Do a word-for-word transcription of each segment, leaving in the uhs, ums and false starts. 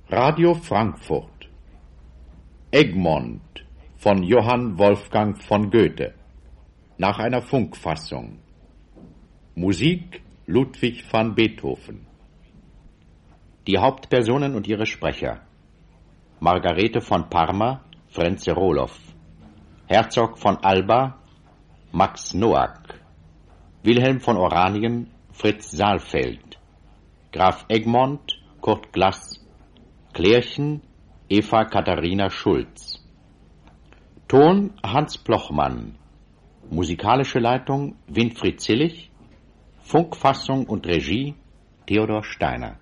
Radio Frankfurt Egmont von Johann Wolfgang von Goethe nach einer Funkfassung. Musik Ludwig van Beethoven. Die Hauptpersonen und ihre Sprecher: Margarete von Parma, Frenze Roloff, Herzog von Alba, Max Noack, Wilhelm von Oranien, Fritz Saalfeld, Graf Egmont, Kurt Glass, Klärchen, Eva Katharina Schulz. Ton Hans Plochmann. Musikalische Leitung Winfried Zillig. Funkfassung und Regie Theodor Steiner.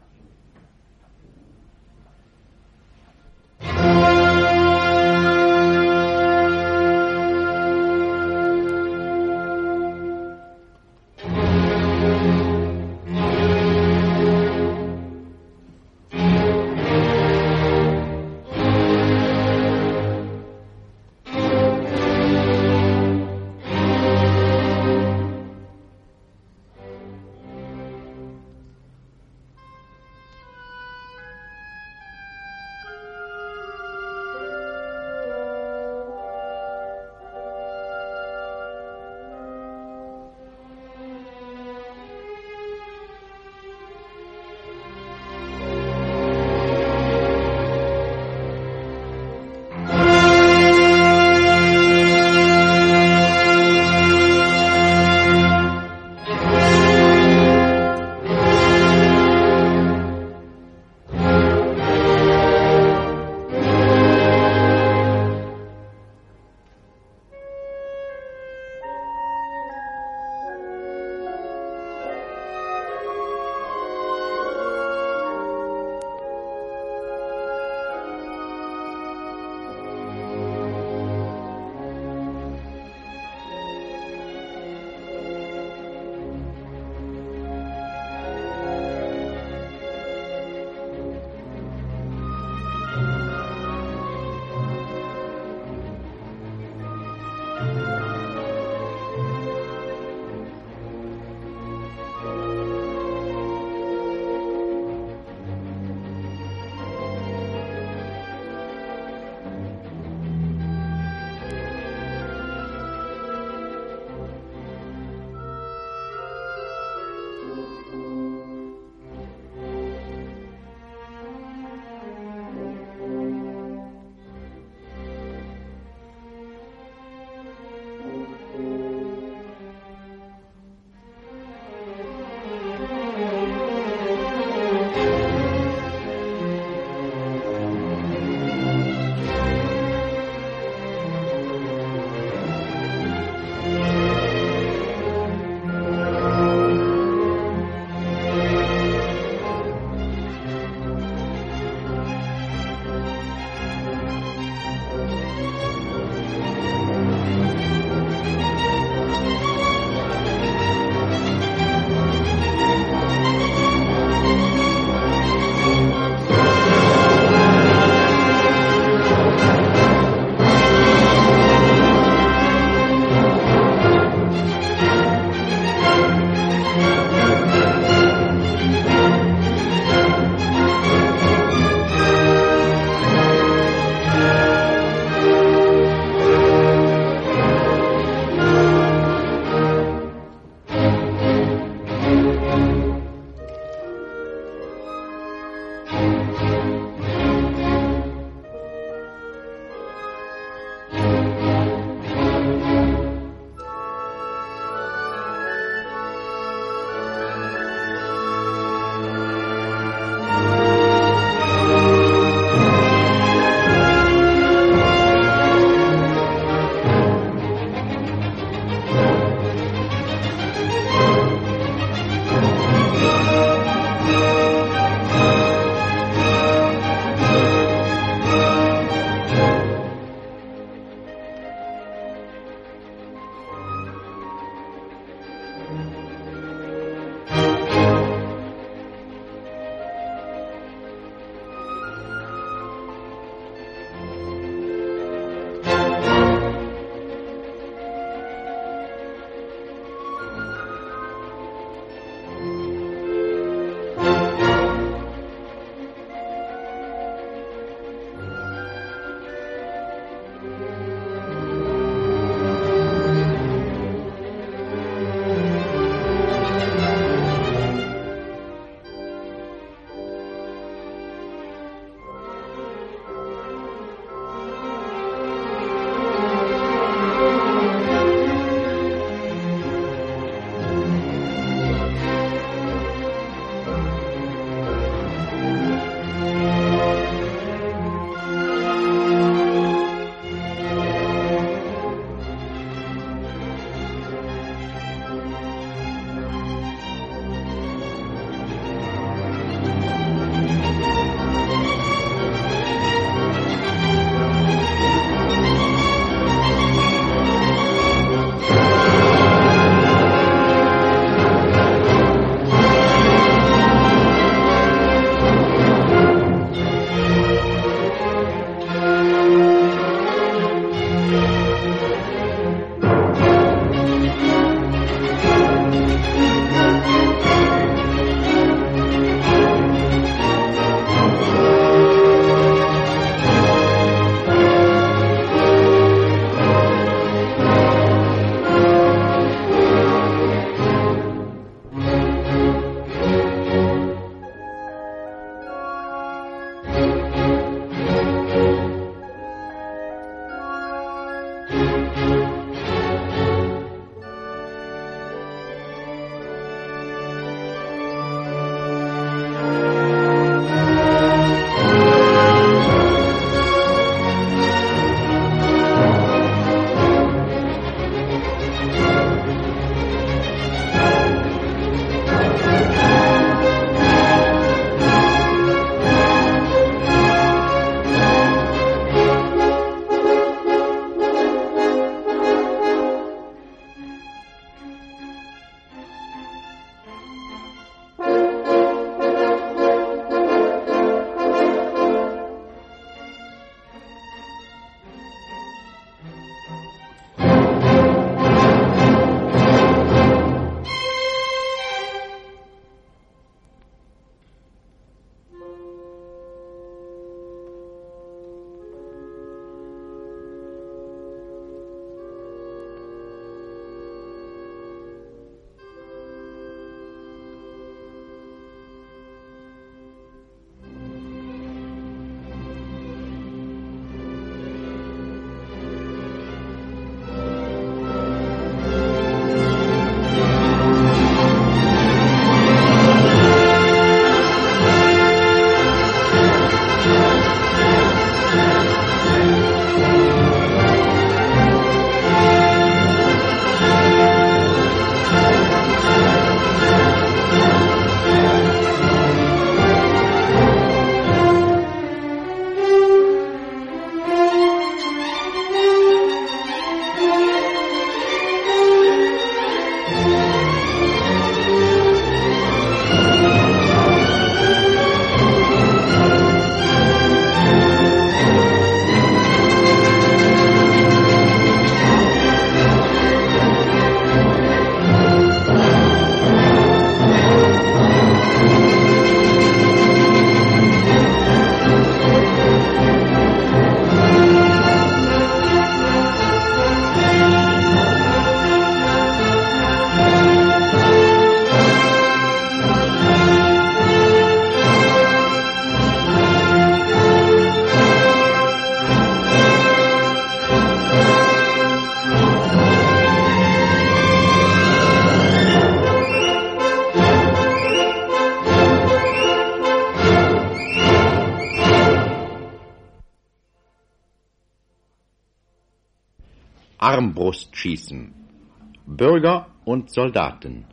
Armbrustschießen. Bürger und Soldaten.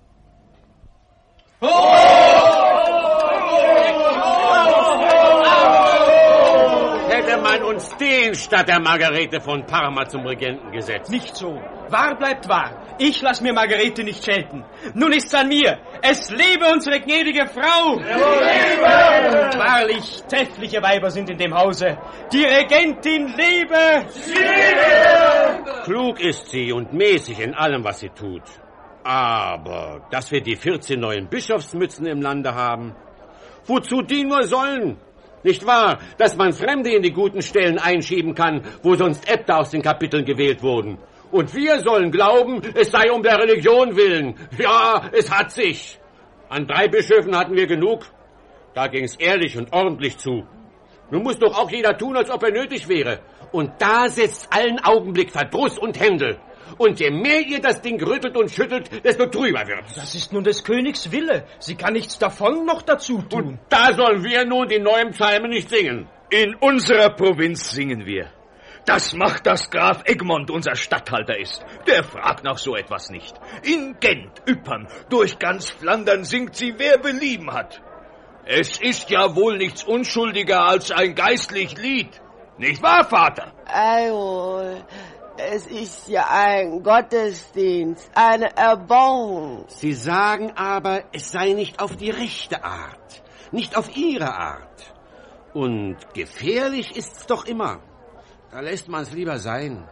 Hätte man uns den statt der Margarete von Parma zum Regenten gesetzt. Nicht so. Wahr bleibt wahr. Ich lass mir Margarete nicht schelten. Nun ist's an mir. Es lebe unsere gnädige Frau. Lebe! Wahrlich, treffliche Weiber sind in dem Hause. Die Regentin lebe! Sie lebe! Klug ist sie und mäßig in allem, was sie tut. Aber, dass wir die vierzehn neuen Bischofsmützen im Lande haben, wozu die nur sollen? Nicht wahr, dass man Fremde in die guten Stellen einschieben kann, wo sonst Äbte aus den Kapiteln gewählt wurden. Und wir sollen glauben, es sei um der Religion willen. Ja, es hat sich. An drei Bischöfen hatten wir genug. Da ging's ehrlich und ordentlich zu. Nun muss doch auch jeder tun, als ob er nötig wäre. Und da setzt allen Augenblick Verdruss und Händel. Und je mehr ihr das Ding rüttelt und schüttelt, desto trüber wird's. Das ist nun des Königs Wille. Sie kann nichts davon noch dazu tun. Und da sollen wir nun die neuen Psalmen nicht singen. In unserer Provinz singen wir. Das macht, dass Graf Egmont unser Statthalter ist. Der fragt nach so etwas nicht. In Gent, Ypern, durch ganz Flandern singt sie, wer belieben hat. Es ist ja wohl nichts unschuldiger als ein geistlich Lied. Nicht wahr, Vater? Einwohl. Es ist ja ein Gottesdienst, eine Erbauung. Sie sagen aber, es sei nicht auf die rechte Art, nicht auf ihre Art. Und gefährlich ist's doch immer. Da lässt man's lieber sein.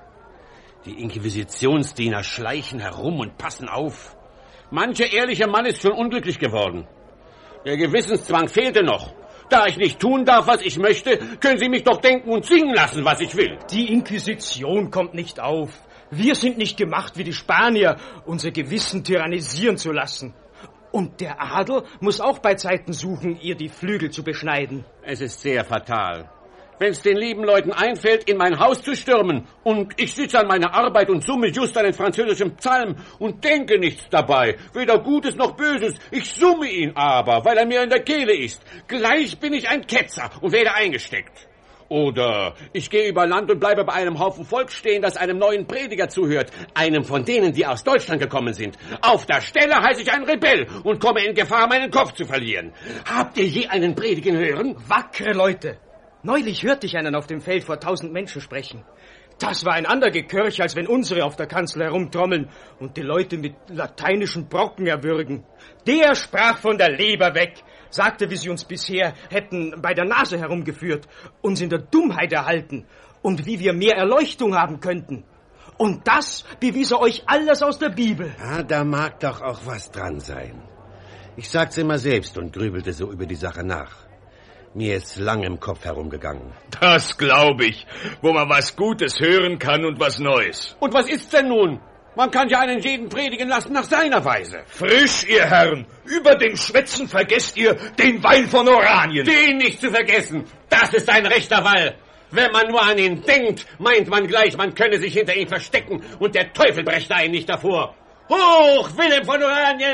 Die Inquisitionsdiener schleichen herum und passen auf. Mancher ehrliche Mann ist schon unglücklich geworden. Der Gewissenszwang fehlte noch. Da ich nicht tun darf, was ich möchte, können Sie mich doch denken und singen lassen, was ich will. Die Inquisition kommt nicht auf. Wir sind nicht gemacht wie die Spanier, unser Gewissen tyrannisieren zu lassen. Und der Adel muss auch bei Zeiten suchen, ihr die Flügel zu beschneiden. Es ist sehr fatal. Wenn es den lieben Leuten einfällt, in mein Haus zu stürmen, und ich sitze an meiner Arbeit und summe just einen französischen Psalm und denke nichts dabei, weder Gutes noch Böses, ich summe ihn aber, weil er mir in der Kehle ist. Gleich bin ich ein Ketzer und werde eingesteckt. Oder ich gehe über Land und bleibe bei einem Haufen Volk stehen, das einem neuen Prediger zuhört, einem von denen, die aus Deutschland gekommen sind. Auf der Stelle heiße ich ein Rebell und komme in Gefahr, meinen Kopf zu verlieren. Habt ihr je einen predigen hören? Wackere Leute! Neulich hörte ich einen auf dem Feld vor tausend Menschen sprechen. Das war ein anderer Gekirch, als wenn unsere auf der Kanzel herumtrommeln und die Leute mit lateinischen Brocken erwürgen. Der sprach von der Leber weg, sagte, wie sie uns bisher hätten bei der Nase herumgeführt, uns in der Dummheit erhalten und wie wir mehr Erleuchtung haben könnten. Und das bewies er euch alles aus der Bibel. Ja, da mag doch auch was dran sein. Ich sag's immer selbst und grübelte so über die Sache nach. Mir ist lang im Kopf herumgegangen. Das glaube ich, wo man was Gutes hören kann und was Neues. Und was ist's denn nun? Man kann ja einen jeden predigen lassen nach seiner Weise. Frisch, ihr Herren. Über dem Schwätzen vergesst ihr den Wein von Oranien. Den nicht zu vergessen. Das ist ein rechter Wall. Wenn man nur an ihn denkt, meint man gleich, man könne sich hinter ihm verstecken und der Teufel brächte einen nicht davor. Hoch, Wilhelm von Oranien!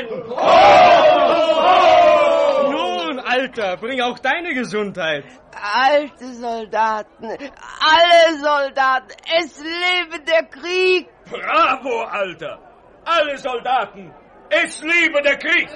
Hoch, hoch! Nun, Alter, bring auch deine Gesundheit. Alte Soldaten, alle Soldaten, es lebe der Krieg! Bravo, Alter! Alle Soldaten, es lebe der Krieg!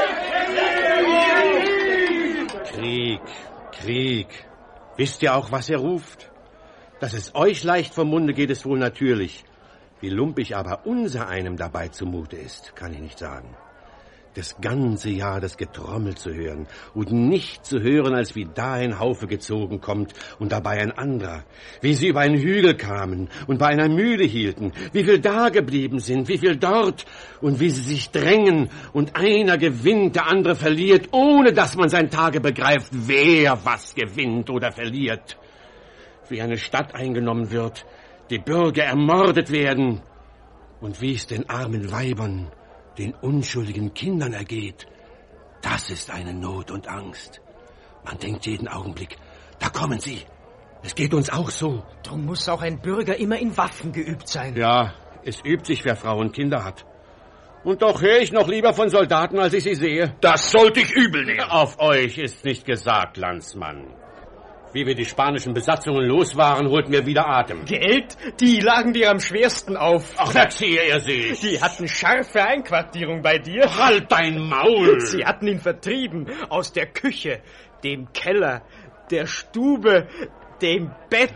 Krieg, Krieg. Wisst ihr auch, was er ruft? Dass es euch leicht vom Munde geht, ist wohl natürlich. Wie lumpig aber unser einem dabei zumute ist, kann ich nicht sagen. Das ganze Jahr das Getrommel zu hören und nicht zu hören, als wie da ein Haufe gezogen kommt und dabei ein anderer. Wie sie über einen Hügel kamen und bei einer Mühle hielten, wie viel da geblieben sind, wie viel dort und wie sie sich drängen und einer gewinnt, der andere verliert, ohne dass man sein Tage begreift, wer was gewinnt oder verliert. Wie eine Stadt eingenommen wird, die Bürger ermordet werden und wie es den armen Weibern, den unschuldigen Kindern ergeht, das ist eine Not und Angst. Man denkt jeden Augenblick, da kommen sie. Es geht uns auch so. Drum muss auch ein Bürger immer in Waffen geübt sein. Ja, es übt sich, wer Frau und Kinder hat. Und doch höre ich noch lieber von Soldaten, als ich sie sehe. Das sollte ich übel nehmen. Auf euch ist nicht gesagt, Landsmann. Wie wir die spanischen Besatzungen los waren, holten wir wieder Atem. Geld? Die lagen dir am schwersten auf. Ach, erziehe er sich. Die hatten scharfe Einquartierung bei dir. Halt dein Maul. Sie hatten ihn vertrieben aus der Küche, dem Keller, der Stube, dem Bett.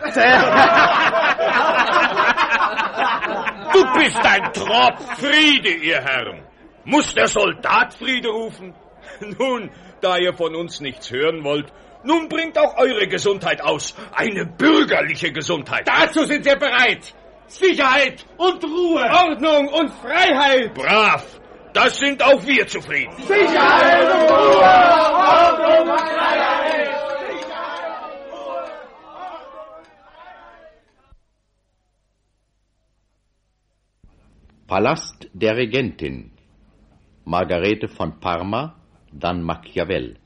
Du bist ein Tropf. Friede, ihr Herren. Muss der Soldat Friede rufen? Nun, da ihr von uns nichts hören wollt, nun bringt auch eure Gesundheit aus. Eine bürgerliche Gesundheit. Dazu sind wir bereit. Sicherheit und Ruhe. Ordnung und Freiheit. Brav. Das sind auch wir zufrieden. Sicherheit und Ruhe. Ordnung und Freiheit. Palast der Regentin. Margarete von Parma, dann Machiavel.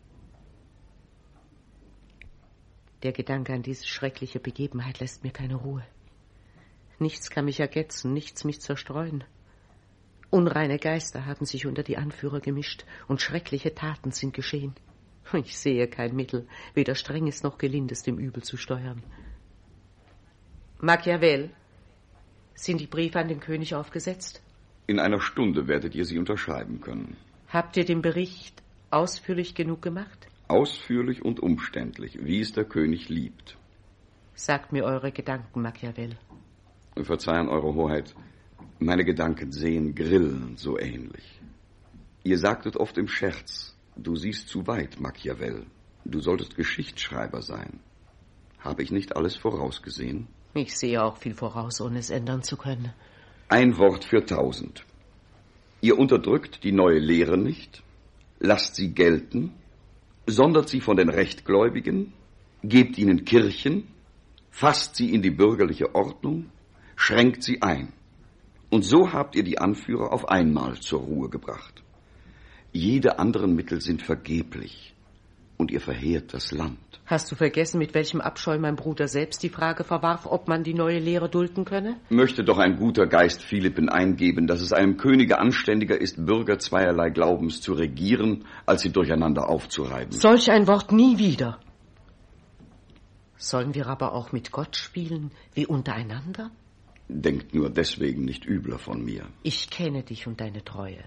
Der Gedanke an diese schreckliche Begebenheit lässt mir keine Ruhe. Nichts kann mich ergetzen, nichts mich zerstreuen. Unreine Geister haben sich unter die Anführer gemischt und schreckliche Taten sind geschehen. Ich sehe kein Mittel, weder Strenges noch Gelindes dem Übel zu steuern. Machiavel, sind die Briefe an den König aufgesetzt? In einer Stunde werdet ihr sie unterschreiben können. Habt ihr den Bericht ausführlich genug gemacht? Ausführlich und umständlich, wie es der König liebt. Sagt mir eure Gedanken, Machiavel. Verzeihen, Eure Hoheit, meine Gedanken sehen Grillen so ähnlich. Ihr sagtet oft im Scherz, du siehst zu weit, Machiavel. Du solltest Geschichtsschreiber sein. Habe ich nicht alles vorausgesehen? Ich sehe auch viel voraus, ohne es ändern zu können. Ein Wort für tausend. Ihr unterdrückt die neue Lehre nicht, lasst sie gelten, sondert sie von den Rechtgläubigen, gebt ihnen Kirchen, fasst sie in die bürgerliche Ordnung, schränkt sie ein. Und so habt ihr die Anführer auf einmal zur Ruhe gebracht. Jede anderen Mittel sind vergeblich und ihr verheert das Land. Hast du vergessen, mit welchem Abscheu mein Bruder selbst die Frage verwarf, ob man die neue Lehre dulden könne? Möchte doch ein guter Geist Philippen eingeben, dass es einem Könige anständiger ist, Bürger zweierlei Glaubens zu regieren, als sie durcheinander aufzureiben. Solch ein Wort nie wieder. Sollen wir aber auch mit Gott spielen, wie untereinander? Denkt nur deswegen nicht übler von mir. Ich kenne dich und deine Treue.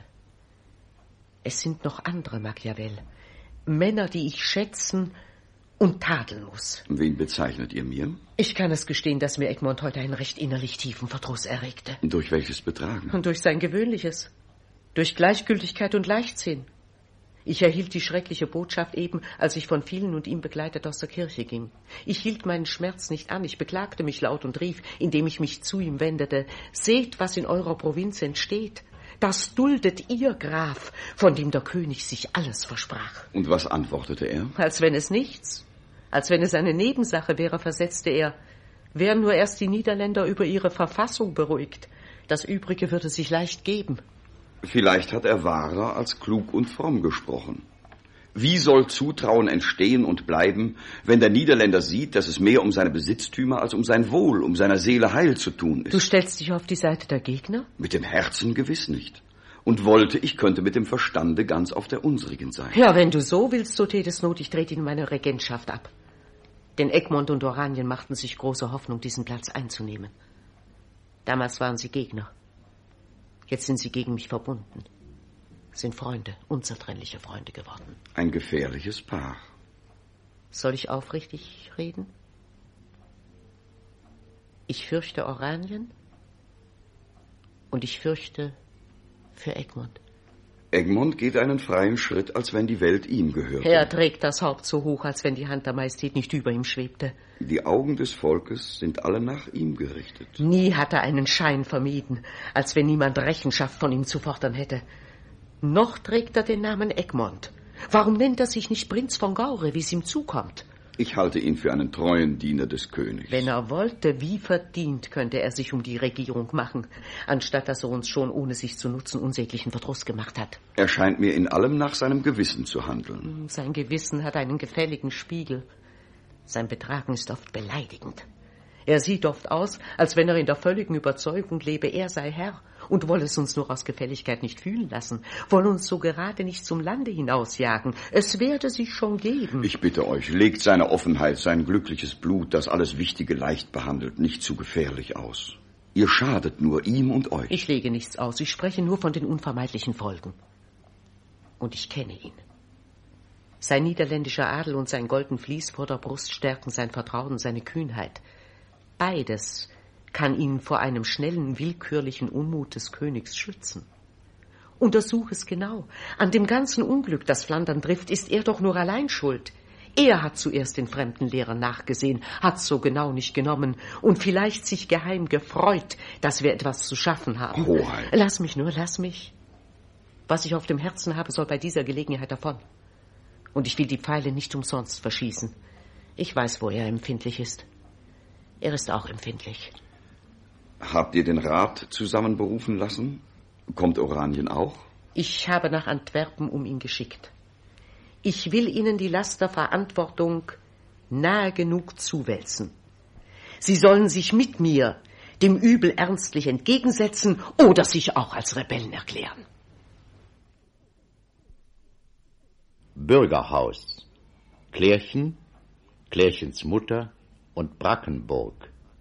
Es sind noch andere, Machiavel. Männer, die ich schätzen und tadeln muss. Wen bezeichnet ihr mir? Ich kann es gestehen, dass mir Egmont heute einen recht innerlich tiefen Verdruss erregte. Durch welches Betragen? Und durch sein Gewöhnliches. Durch Gleichgültigkeit und Leichtsinn. Ich erhielt die schreckliche Botschaft eben, als ich von vielen und ihm begleitet aus der Kirche ging. Ich hielt meinen Schmerz nicht an, ich beklagte mich laut und rief, indem ich mich zu ihm wendete, seht, was in eurer Provinz entsteht. Das duldet ihr, Graf, von dem der König sich alles versprach. Und was antwortete er? Als wenn es nichts, als wenn es eine Nebensache wäre, versetzte er, wären nur erst die Niederländer über ihre Verfassung beruhigt. Das Übrige würde sich leicht geben. Vielleicht hat er wahrer als klug und fromm gesprochen. Wie soll Zutrauen entstehen und bleiben, wenn der Niederländer sieht, dass es mehr um seine Besitztümer als um sein Wohl, um seiner Seele Heil zu tun ist? Du stellst dich auf die Seite der Gegner? Mit dem Herzen gewiss nicht. Und wollte, ich könnte mit dem Verstande ganz auf der unsrigen sein. Ja, wenn du so willst, so tät es not, ich trete in meine Regentschaft ab. Denn Egmont und Oranien machten sich große Hoffnung, diesen Platz einzunehmen. Damals waren sie Gegner. Jetzt sind sie gegen mich verbunden. Sind Freunde, unzertrennliche Freunde geworden. Ein gefährliches Paar. Soll ich aufrichtig reden? Ich fürchte Oranien und ich fürchte für Egmont. Egmont geht einen freien Schritt, als wenn die Welt ihm gehörte. Er trägt das Haupt so hoch, als wenn die Hand der Majestät nicht über ihm schwebte. Die Augen des Volkes sind alle nach ihm gerichtet. Nie hat er einen Schein vermieden, als wenn niemand Rechenschaft von ihm zu fordern hätte. Noch trägt er den Namen Egmont. Warum nennt er sich nicht Prinz von Gaure, wie es ihm zukommt? Ich halte ihn für einen treuen Diener des Königs. Wenn er wollte, wie verdient, könnte er sich um die Regierung machen, anstatt dass er uns schon, ohne sich zu nutzen, unsäglichen Verdruss gemacht hat. Er scheint mir in allem nach seinem Gewissen zu handeln. Sein Gewissen hat einen gefälligen Spiegel. Sein Betragen ist oft beleidigend. Er sieht oft aus, als wenn er in der völligen Überzeugung lebe, er sei Herr und wolle es uns nur aus Gefälligkeit nicht fühlen lassen, wolle uns so gerade nicht zum Lande hinausjagen. Es werde sich schon geben. Ich bitte euch, legt seine Offenheit, sein glückliches Blut, das alles Wichtige leicht behandelt, nicht zu gefährlich aus. Ihr schadet nur ihm und euch. Ich lege nichts aus, ich spreche nur von den unvermeidlichen Folgen. Und ich kenne ihn. Sein niederländischer Adel und sein golden Vlies vor der Brust stärken sein Vertrauen, seine Kühnheit. Beides kann ihn vor einem schnellen, willkürlichen Unmut des Königs schützen. Untersuch es genau. An dem ganzen Unglück, das Flandern trifft, ist er doch nur allein schuld. Er hat zuerst den fremden Lehrern nachgesehen, hat's so genau nicht genommen und vielleicht sich geheim gefreut, dass wir etwas zu schaffen haben. Hoheit. Lass mich nur, lass mich. Was ich auf dem Herzen habe, soll bei dieser Gelegenheit davon. Und ich will die Pfeile nicht umsonst verschießen. Ich weiß, wo er empfindlich ist. Er ist auch empfindlich. Habt ihr den Rat zusammenberufen lassen? Kommt Oranien auch? Ich habe nach Antwerpen um ihn geschickt. Ich will Ihnen die Last der Verantwortung nahe genug zuwälzen. Sie sollen sich mit mir dem Übel ernstlich entgegensetzen oder sich auch als Rebellen erklären. Bürgerhaus. Klärchen, Klärchens Mutter und Brackenburg.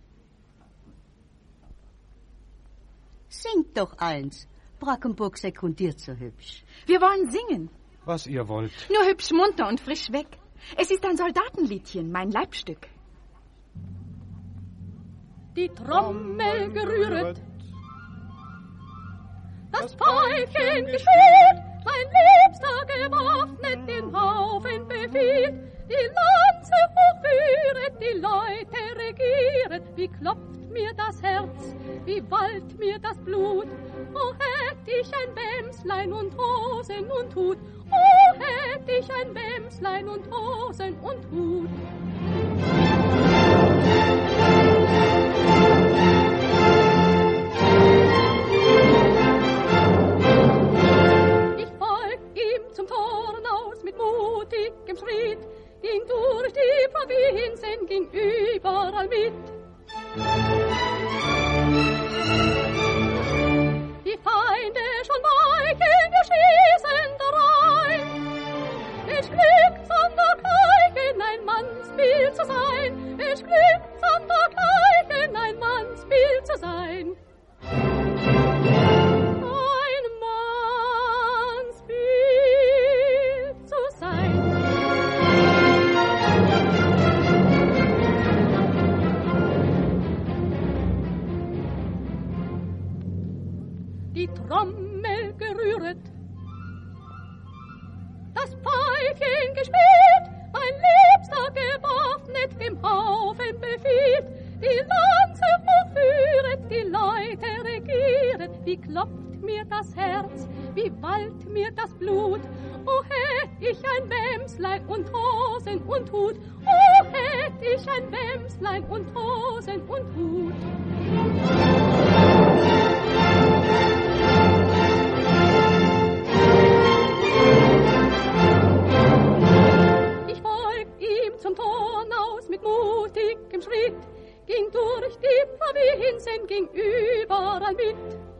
Singt doch eins. Brackenburg sekundiert so hübsch. Wir wollen singen. Was ihr wollt. Nur hübsch munter und frisch weg. Es ist ein Soldatenliedchen, mein Leibstück. Die Trommel gerühret, das Pfeifchen gespielt, mein Liebster gewaffnet den Haufen befiehlt, die Lanze hochführet, die Leute regieret, wie klopft mir das Herz, wie wallt mir das Blut, oh hätt ich ein Bämslein und Hosen und Hut, oh hätt ich ein Bämslein und Hosen und Hut. Zum Toren aus mit mutigem Schritt, ging durch die Provinzen, ging überall mit. Die Feinde schon weichen, wir schießen rein. Es glückt an der Gleichen, ein Mannsbild zu sein. Es glückt an der Gleichen, ein Mannsbild zu sein. Die Trommel gerühret, das Pfeifchen gespielt, mein Liebster gewaffnet dem Haufen befiehlt, die Lanze hochführet, die Leute regieret, wie klopft mir das Herz, wie wallt mir das Blut, oh hätt ich ein Bämslein und Hosen und Hut, oh hätt ich ein Bämslein und Hosen und Hut. Zum Torn aus mit mutigem Schritt, ging durch die Provinzen, ging überall mit.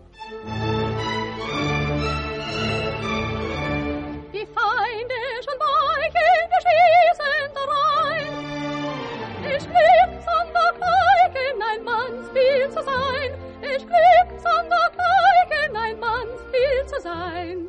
Die Feinde schon weichen, wir schießen rein. Es glückt an der Gleichen, ein Mannsbild zu sein. Es glückt an der Gleichen, ein Mannsbild zu sein.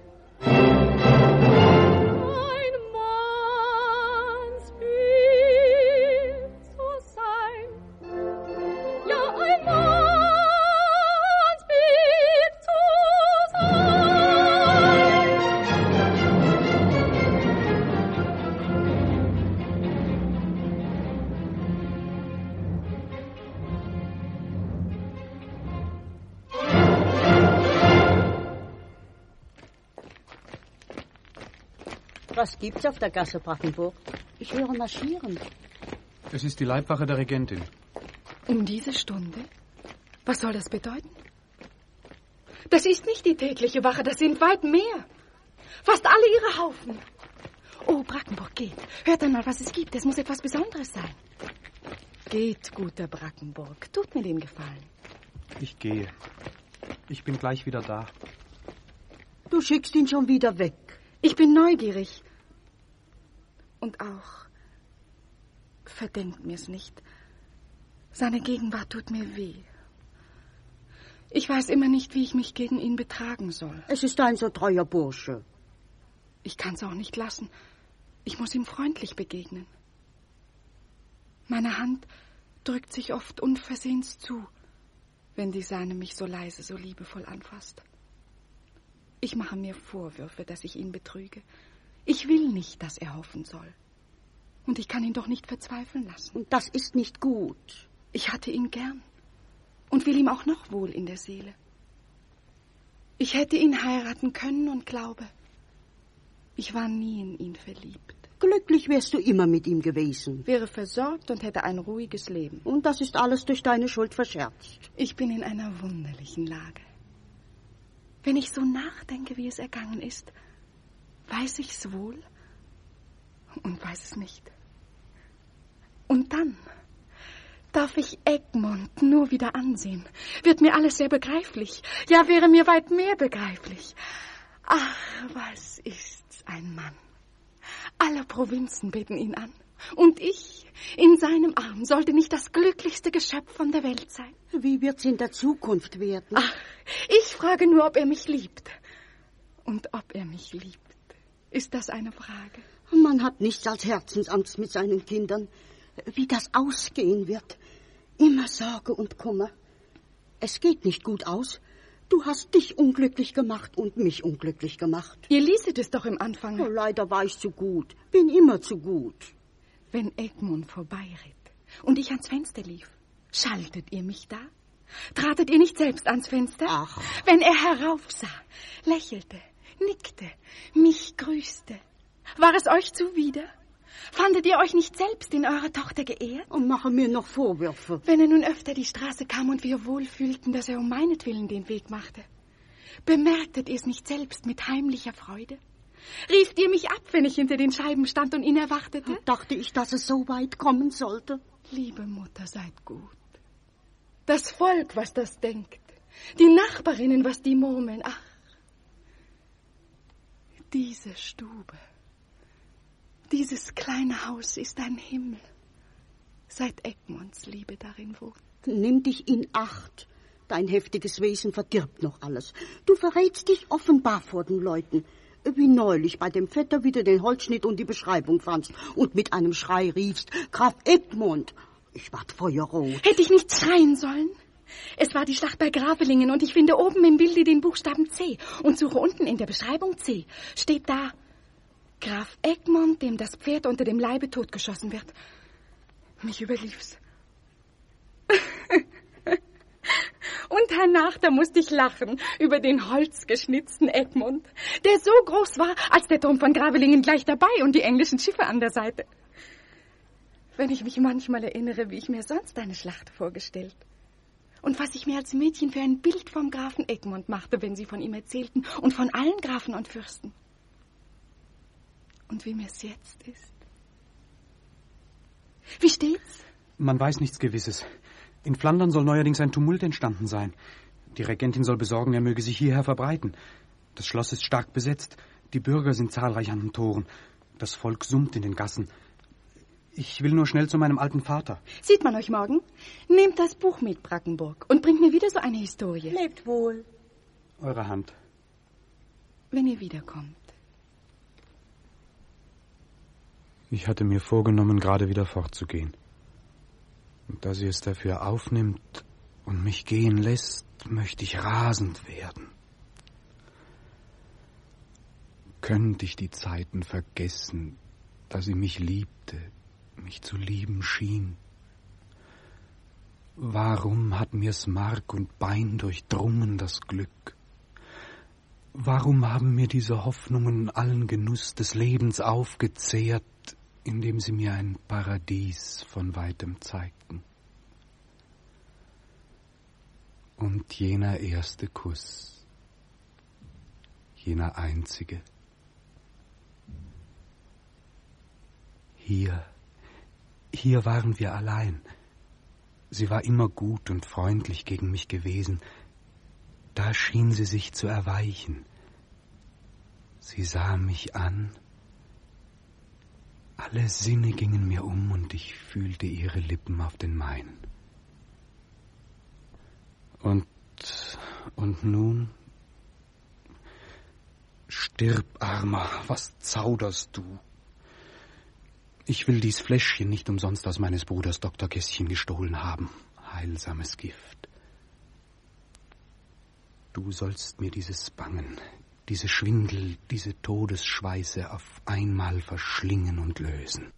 Was gibt's auf der Gasse Brackenburg? Ich höre marschieren. Es ist die Leibwache der Regentin. Um diese Stunde? Was soll das bedeuten? Das ist nicht die tägliche Wache, das sind weit mehr. Fast alle ihre Haufen. Oh, Brackenburg geht. Hört einmal, was es gibt. Es muss etwas Besonderes sein. Geht, guter Brackenburg. Tut mir den Gefallen. Ich gehe. Ich bin gleich wieder da. Du schickst ihn schon wieder weg. Ich bin neugierig. Und auch, verdenkt mir's nicht, seine Gegenwart tut mir weh. Ich weiß immer nicht, wie ich mich gegen ihn betragen soll. Es ist ein so treuer Bursche. Ich kann's auch nicht lassen. Ich muss ihm freundlich begegnen. Meine Hand drückt sich oft unversehens zu, wenn die seine mich so leise, so liebevoll anfasst. Ich mache mir Vorwürfe, dass ich ihn betrüge. Ich will nicht, dass er hoffen soll. Und ich kann ihn doch nicht verzweifeln lassen. Und das ist nicht gut. Ich hatte ihn gern und will ihm auch noch wohl in der Seele. Ich hätte ihn heiraten können und glaube, ich war nie in ihn verliebt. Glücklich wärst du immer mit ihm gewesen. Wäre versorgt und hätte ein ruhiges Leben. Und das ist alles durch deine Schuld verscherzt. Ich bin in einer wunderlichen Lage. Wenn ich so nachdenke, wie es ergangen ist, weiß ich's wohl und weiß es nicht. Und dann darf ich Egmont nur wieder ansehen. Wird mir alles sehr begreiflich. Ja, wäre mir weit mehr begreiflich. Ach, was ist's, ein Mann. Alle Provinzen beten ihn an. Und ich, in seinem Arm, sollte nicht das glücklichste Geschöpf von der Welt sein. Wie wird's in der Zukunft werden? Ach, ich frage nur, ob er mich liebt. Und ob er mich liebt, ist das eine Frage. Man hat nichts als Herzensangst mit seinen Kindern. Wie das ausgehen wird. Immer Sorge und Kummer. Es geht nicht gut aus. Du hast dich unglücklich gemacht und mich unglücklich gemacht. Ihr ließet es doch im Anfang. Oh, leider war ich zu gut. Bin immer zu gut. Wenn Egmont vorbeiritt und ich ans Fenster lief, schaltet ihr mich da? Tratet ihr nicht selbst ans Fenster? Ach. Wenn er heraufsah, lächelte, nickte, mich grüßte, war es euch zuwider? Fandet ihr euch nicht selbst in eurer Tochter geehrt? Und mache mir noch Vorwürfe. Wenn er nun öfter die Straße kam und wir wohl fühlten, dass er um meinetwillen den Weg machte, bemerktet ihr es nicht selbst mit heimlicher Freude? Rieft ihr mich ab, wenn ich hinter den Scheiben stand und ihn erwartete? Dachte ich, dass es so weit kommen sollte. Liebe Mutter, seid gut. Das Volk, was das denkt. Die Nachbarinnen, was die murmeln. Ach, diese Stube, dieses kleine Haus ist ein Himmel, seit Egmonts Liebe darin wohnt. Nimm dich in Acht. Dein heftiges Wesen verdirbt noch alles. Du verrätst dich offenbar vor den Leuten. Wie neulich bei dem Vetter, wie du den Holzschnitt und die Beschreibung fandst und mit einem Schrei riefst, Graf Egmont. Ich ward feuerrot. Hätte ich nicht schreien sollen? Es war die Schlacht bei Gravelingen und ich finde oben im Bilde den Buchstaben C und suche unten in der Beschreibung C. Steht da, Graf Egmont, dem das Pferd unter dem Leibe totgeschossen wird. Mich überlief's. Und hernach, da musste ich lachen über den holzgeschnitzten Egmont, der so groß war, als der Turm von Gravelingen gleich dabei und die englischen Schiffe an der Seite. Wenn ich mich manchmal erinnere, wie ich mir sonst eine Schlacht vorgestellt und was ich mir als Mädchen für ein Bild vom Grafen Egmont machte, wenn sie von ihm erzählten und von allen Grafen und Fürsten. Und wie mir es jetzt ist. Wie steht's? Man weiß nichts Gewisses. In Flandern soll neuerdings ein Tumult entstanden sein. Die Regentin soll besorgen, er möge sich hierher verbreiten. Das Schloss ist stark besetzt. Die Bürger sind zahlreich an den Toren. Das Volk summt in den Gassen. Ich will nur schnell zu meinem alten Vater. Sieht man euch morgen? Nehmt das Buch mit, Brackenburg, und bringt mir wieder so eine Historie. Lebt wohl. Eure Hand. Wenn ihr wiederkommt. Ich hatte mir vorgenommen, gerade wieder fortzugehen. Und da sie es dafür aufnimmt und mich gehen lässt, möchte ich rasend werden. Könnte ich die Zeiten vergessen, da sie mich liebte, mich zu lieben schien? Warum hat mir's Mark und Bein durchdrungen, das Glück? Warum haben mir diese Hoffnungen allen Genuss des Lebens aufgezehrt, indem sie mir ein Paradies von weitem zeigten? Und jener erste Kuss, jener einzige. Hier, hier waren wir allein. Sie war immer gut und freundlich gegen mich gewesen. Da schien sie sich zu erweichen. Sie sah mich an. Alle Sinne gingen mir um und ich fühlte ihre Lippen auf den meinen. Und, und nun? Stirb, Armer, was zauderst du? Ich will dies Fläschchen nicht umsonst aus meines Bruders Doktorkästchen gestohlen haben. Heilsames Gift. Du sollst mir dieses Bangen, diese Schwindel, diese Todesschweiße auf einmal verschlingen und lösen.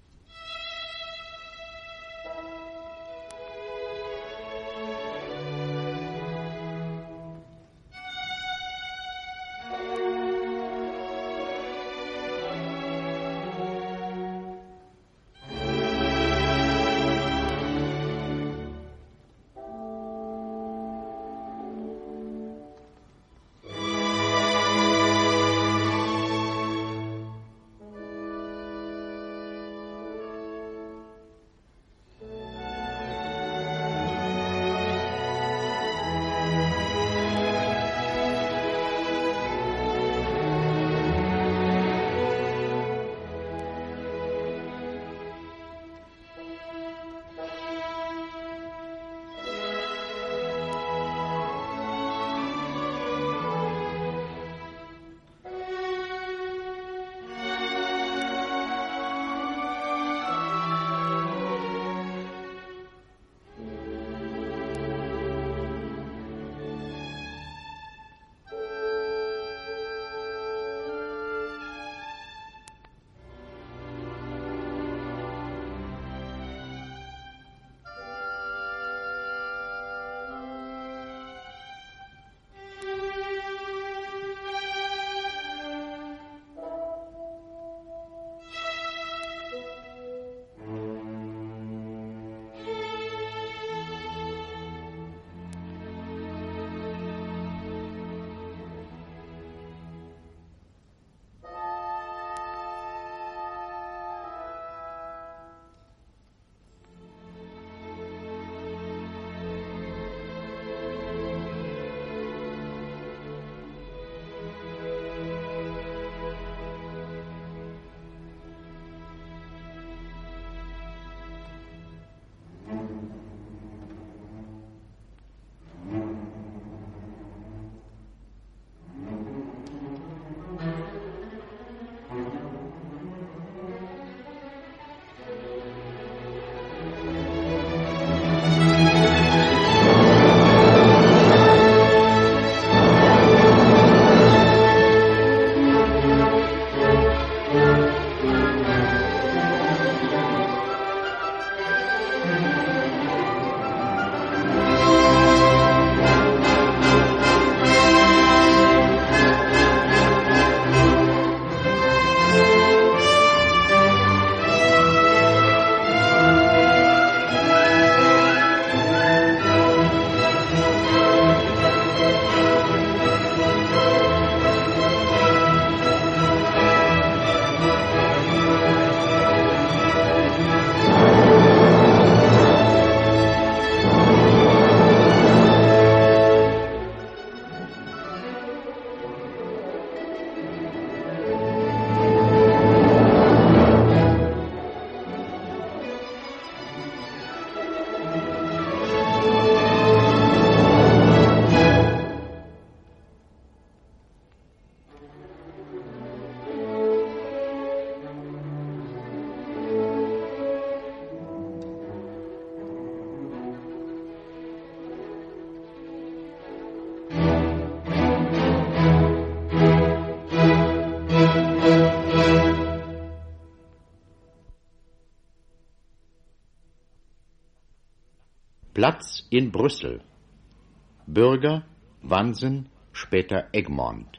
Platz in Brüssel. Bürger, Wansen, später Egmont.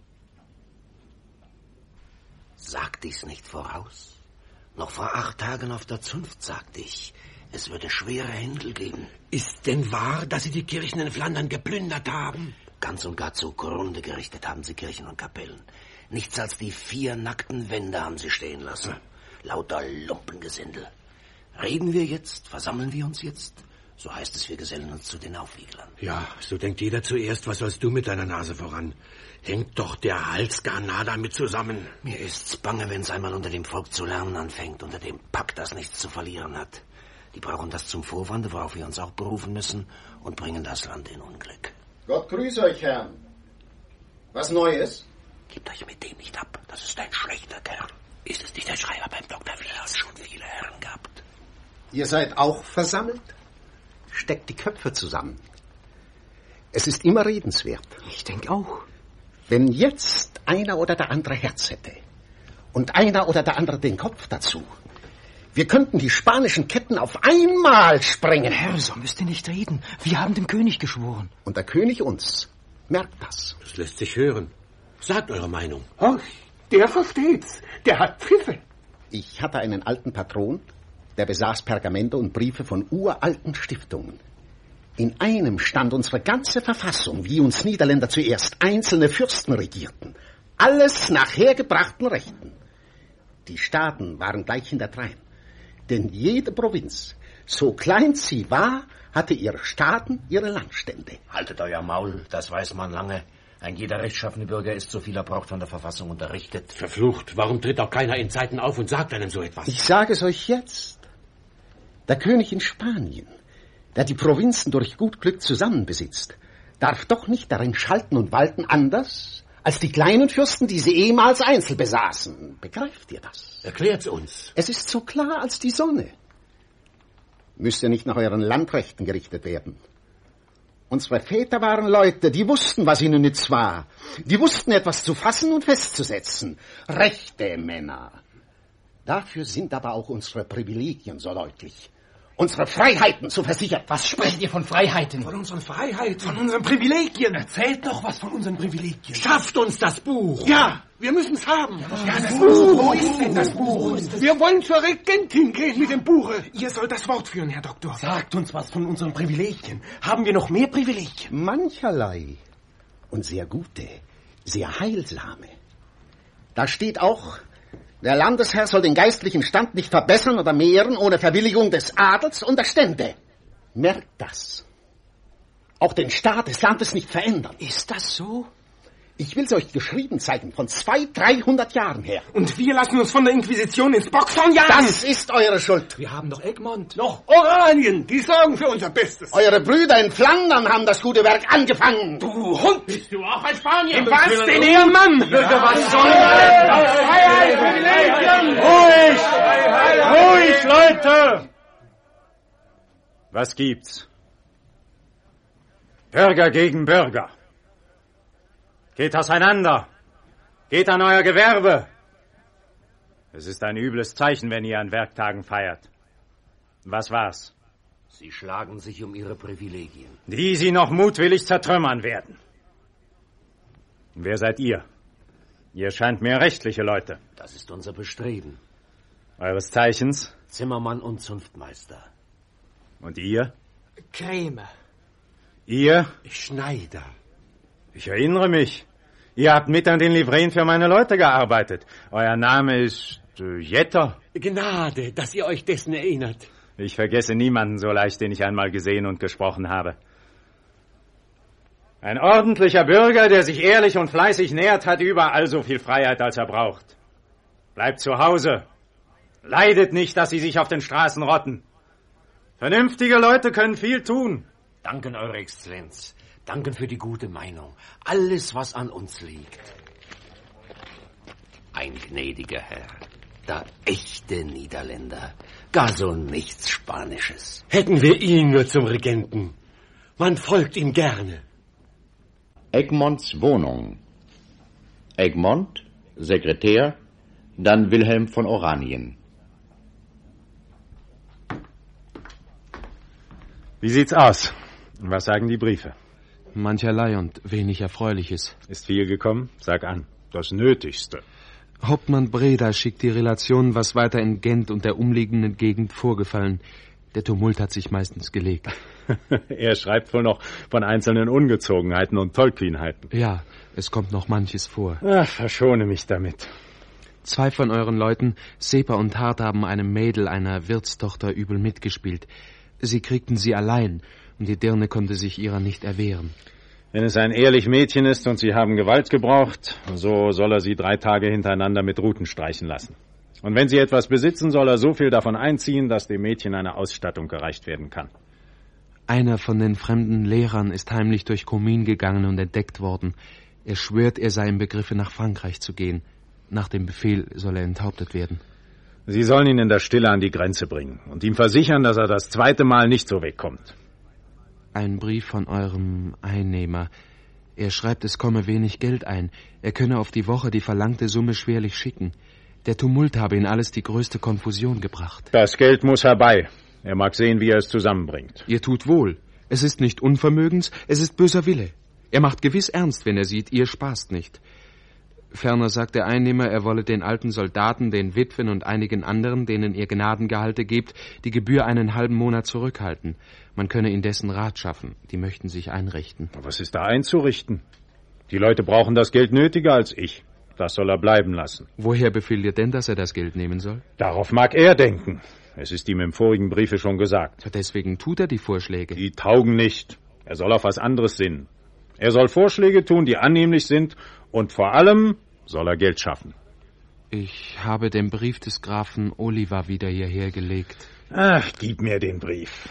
Sag dies nicht voraus. Noch vor acht Tagen auf der Zunft sagte ich, es würde schwere Händel geben. Ist denn wahr, dass Sie die Kirchen in Flandern geplündert haben? Ganz und gar zugrunde gerichtet haben sie Kirchen und Kapellen. Nichts als die vier nackten Wände haben sie stehen lassen. Lauter Lumpengesindel. Reden wir jetzt? Versammeln wir uns jetzt? So heißt es, wir gesellen uns zu den Aufwieglern. Ja, so denkt jeder zuerst, was sollst du mit deiner Nase voran? Hängt doch der Hals gar nah damit zusammen. Mir ist's bange, wenn's einmal unter dem Volk zu lernen anfängt, unter dem Pack, das nichts zu verlieren hat. Die brauchen das zum Vorwande, worauf wir uns auch berufen müssen, und bringen das Land in Unglück. Gott grüße euch, Herrn. Was Neues? Gebt euch mit dem nicht ab, das ist ein schlechter Kerl. Ist es nicht der Schreiber beim Doktor Wielers? Schon viele Herren gehabt. Ihr seid auch versammelt? Steckt die Köpfe zusammen. Es ist immer redenswert. Ich denke auch. Wenn jetzt einer oder der andere Herz hätte und einer oder der andere den Kopf dazu, wir könnten die spanischen Ketten auf einmal sprengen. Herr, so müsst ihr nicht reden. Wir haben dem König geschworen. Und der König uns. Merkt das. Das lässt sich hören. Sagt eure Meinung. Ach, der versteht's. Der hat Pfiffe. Ich hatte einen alten Patron, der besaß Pergamente und Briefe von uralten Stiftungen. In einem stand unsere ganze Verfassung, wie uns Niederländer zuerst einzelne Fürsten regierten. Alles nach hergebrachten Rechten. Die Staaten waren gleich hinterdrein. Denn jede Provinz, so klein sie war, hatte ihre Staaten, ihre Landstände. Haltet euer Maul, das weiß man lange. Ein jeder rechtschaffene Bürger ist, so viel er braucht, von der Verfassung unterrichtet. Verflucht, warum tritt auch keiner in Zeiten auf und sagt einem so etwas? Ich sage es euch jetzt. Der König in Spanien, der die Provinzen durch gut Glück zusammenbesitzt, darf doch nicht darin schalten und walten anders als die kleinen Fürsten, die sie ehemals einzeln besaßen. Begreift ihr das? Erklärt's uns. Es ist so klar als die Sonne. Müsst ihr nicht nach euren Landrechten gerichtet werden. Unsere Väter waren Leute, die wussten, was ihnen nütz war. Die wussten, etwas zu fassen und festzusetzen. Rechte Männer. Dafür sind aber auch unsere Privilegien so deutlich. Unsere Freiheiten zu versichern. Was sprecht ihr von Freiheiten? Von unseren Freiheiten. Von unseren Privilegien. Erzählt doch was von unseren Privilegien. Schafft uns das Buch. Ja, wir müssen es haben. Ja, das, das Buch. Buch. Wo ist denn das Buch? Wir wollen zur Regentin gehen mit dem Buche. Ihr sollt das Wort führen, Herr Doktor. Sagt uns was von unseren Privilegien. Haben wir noch mehr Privilegien? Mancherlei. Und sehr gute, sehr heilsame. Da steht auch: Der Landesherr soll den geistlichen Stand nicht verbessern oder mehren ohne Verwilligung des Adels und der Stände. Merkt das. Auch den Staat des Landes nicht verändern. Ist das so? Ich will es euch geschrieben zeigen, von zwei, dreihundert Jahren her. Und wir lassen uns von der Inquisition ins Boxhorn jagen. Das ist eure Schuld. Wir haben doch Egmont. Noch Oranien, die sorgen für unser Bestes. Eure Brüder in Flandern haben das gute Werk angefangen. Du Hund! Bist du auch ein Spanier? Was denn, ihr Mann? Bürger, was soll das? Ruhig! Ruhig, Leute! Was gibt's? Bürger gegen Bürger. Geht auseinander. Geht an euer Gewerbe. Es ist ein übles Zeichen, wenn ihr an Werktagen feiert. Was war's? Sie schlagen sich um ihre Privilegien. Die sie noch mutwillig zertrümmern werden. Wer seid ihr? Ihr scheint mir rechtliche Leute. Das ist unser Bestreben. Eures Zeichens? Zimmermann und Zunftmeister. Und ihr? Krämer. Ihr? Schneider. Ich erinnere mich. Ihr habt mit an den Livreen für meine Leute gearbeitet. Euer Name ist äh, Jetter. Gnade, dass ihr euch dessen erinnert. Ich vergesse niemanden so leicht, den ich einmal gesehen und gesprochen habe. Ein ordentlicher Bürger, der sich ehrlich und fleißig nährt, hat überall so viel Freiheit, als er braucht. Bleibt zu Hause. Leidet nicht, dass sie sich auf den Straßen rotten. Vernünftige Leute können viel tun. Danken, Eure Exzellenz. Danken für die gute Meinung. Alles, was an uns liegt. Ein gnädiger Herr. Der echte Niederländer. Gar so nichts Spanisches. Hätten wir ihn nur zum Regenten. Man folgt ihm gerne. Egmonts Wohnung. Egmont, Sekretär, dann Wilhelm von Oranien. Wie sieht's aus? Was sagen die Briefe? Mancherlei und wenig Erfreuliches. Ist viel gekommen? Sag an. Das Nötigste. Hauptmann Breda schickt die Relationen, was weiter in Gent und der umliegenden Gegend vorgefallen. Der Tumult hat sich meistens gelegt. Er schreibt wohl noch von einzelnen Ungezogenheiten und Tollkühnheiten. Ja, es kommt noch manches vor. Ach, verschone mich damit. Zwei von euren Leuten, Sepa und Hart, haben einem Mädel, einer Wirtstochter, übel mitgespielt. Sie kriegten sie allein, und die Dirne konnte sich ihrer nicht erwehren. Wenn es ein ehrlich Mädchen ist und Sie haben Gewalt gebraucht, so soll er sie drei Tage hintereinander mit Ruten streichen lassen. Und wenn Sie etwas besitzen, soll er so viel davon einziehen, dass dem Mädchen eine Ausstattung gereicht werden kann. Einer von den fremden Lehrern ist heimlich durch Comines gegangen und entdeckt worden. Er schwört, er sei im Begriffe, nach Frankreich zu gehen. Nach dem Befehl soll er enthauptet werden. Sie sollen ihn in der Stille an die Grenze bringen und ihm versichern, dass er das zweite Mal nicht so wegkommt. Ein Brief von eurem Einnehmer. Er schreibt, es komme wenig Geld ein. Er könne auf die Woche die verlangte Summe schwerlich schicken. Der Tumult habe in alles die größte Konfusion gebracht. Das Geld muss herbei. Er mag sehen, wie er es zusammenbringt. Ihr tut wohl. Es ist nicht Unvermögens, es ist böser Wille. Er macht gewiss ernst, wenn er sieht, ihr spaßt nicht. Ferner sagt der Einnehmer, er wolle den alten Soldaten, den Witwen und einigen anderen, denen ihr Gnadengehalte gebt, die Gebühr einen halben Monat zurückhalten. Man könne indessen Rat schaffen. Die möchten sich einrichten. Was ist da einzurichten? Die Leute brauchen das Geld nötiger als ich. Das soll er bleiben lassen. Woher befiehlt ihr denn, dass er das Geld nehmen soll? Darauf mag er denken. Es ist ihm im vorigen Briefe schon gesagt. Deswegen tut er die Vorschläge. Die taugen nicht. Er soll auf was anderes sinnen. Er soll Vorschläge tun, die annehmlich sind, und vor allem soll er Geld schaffen. Ich habe den Brief des Grafen Oliva wieder hierher gelegt. Ach, gib mir den Brief.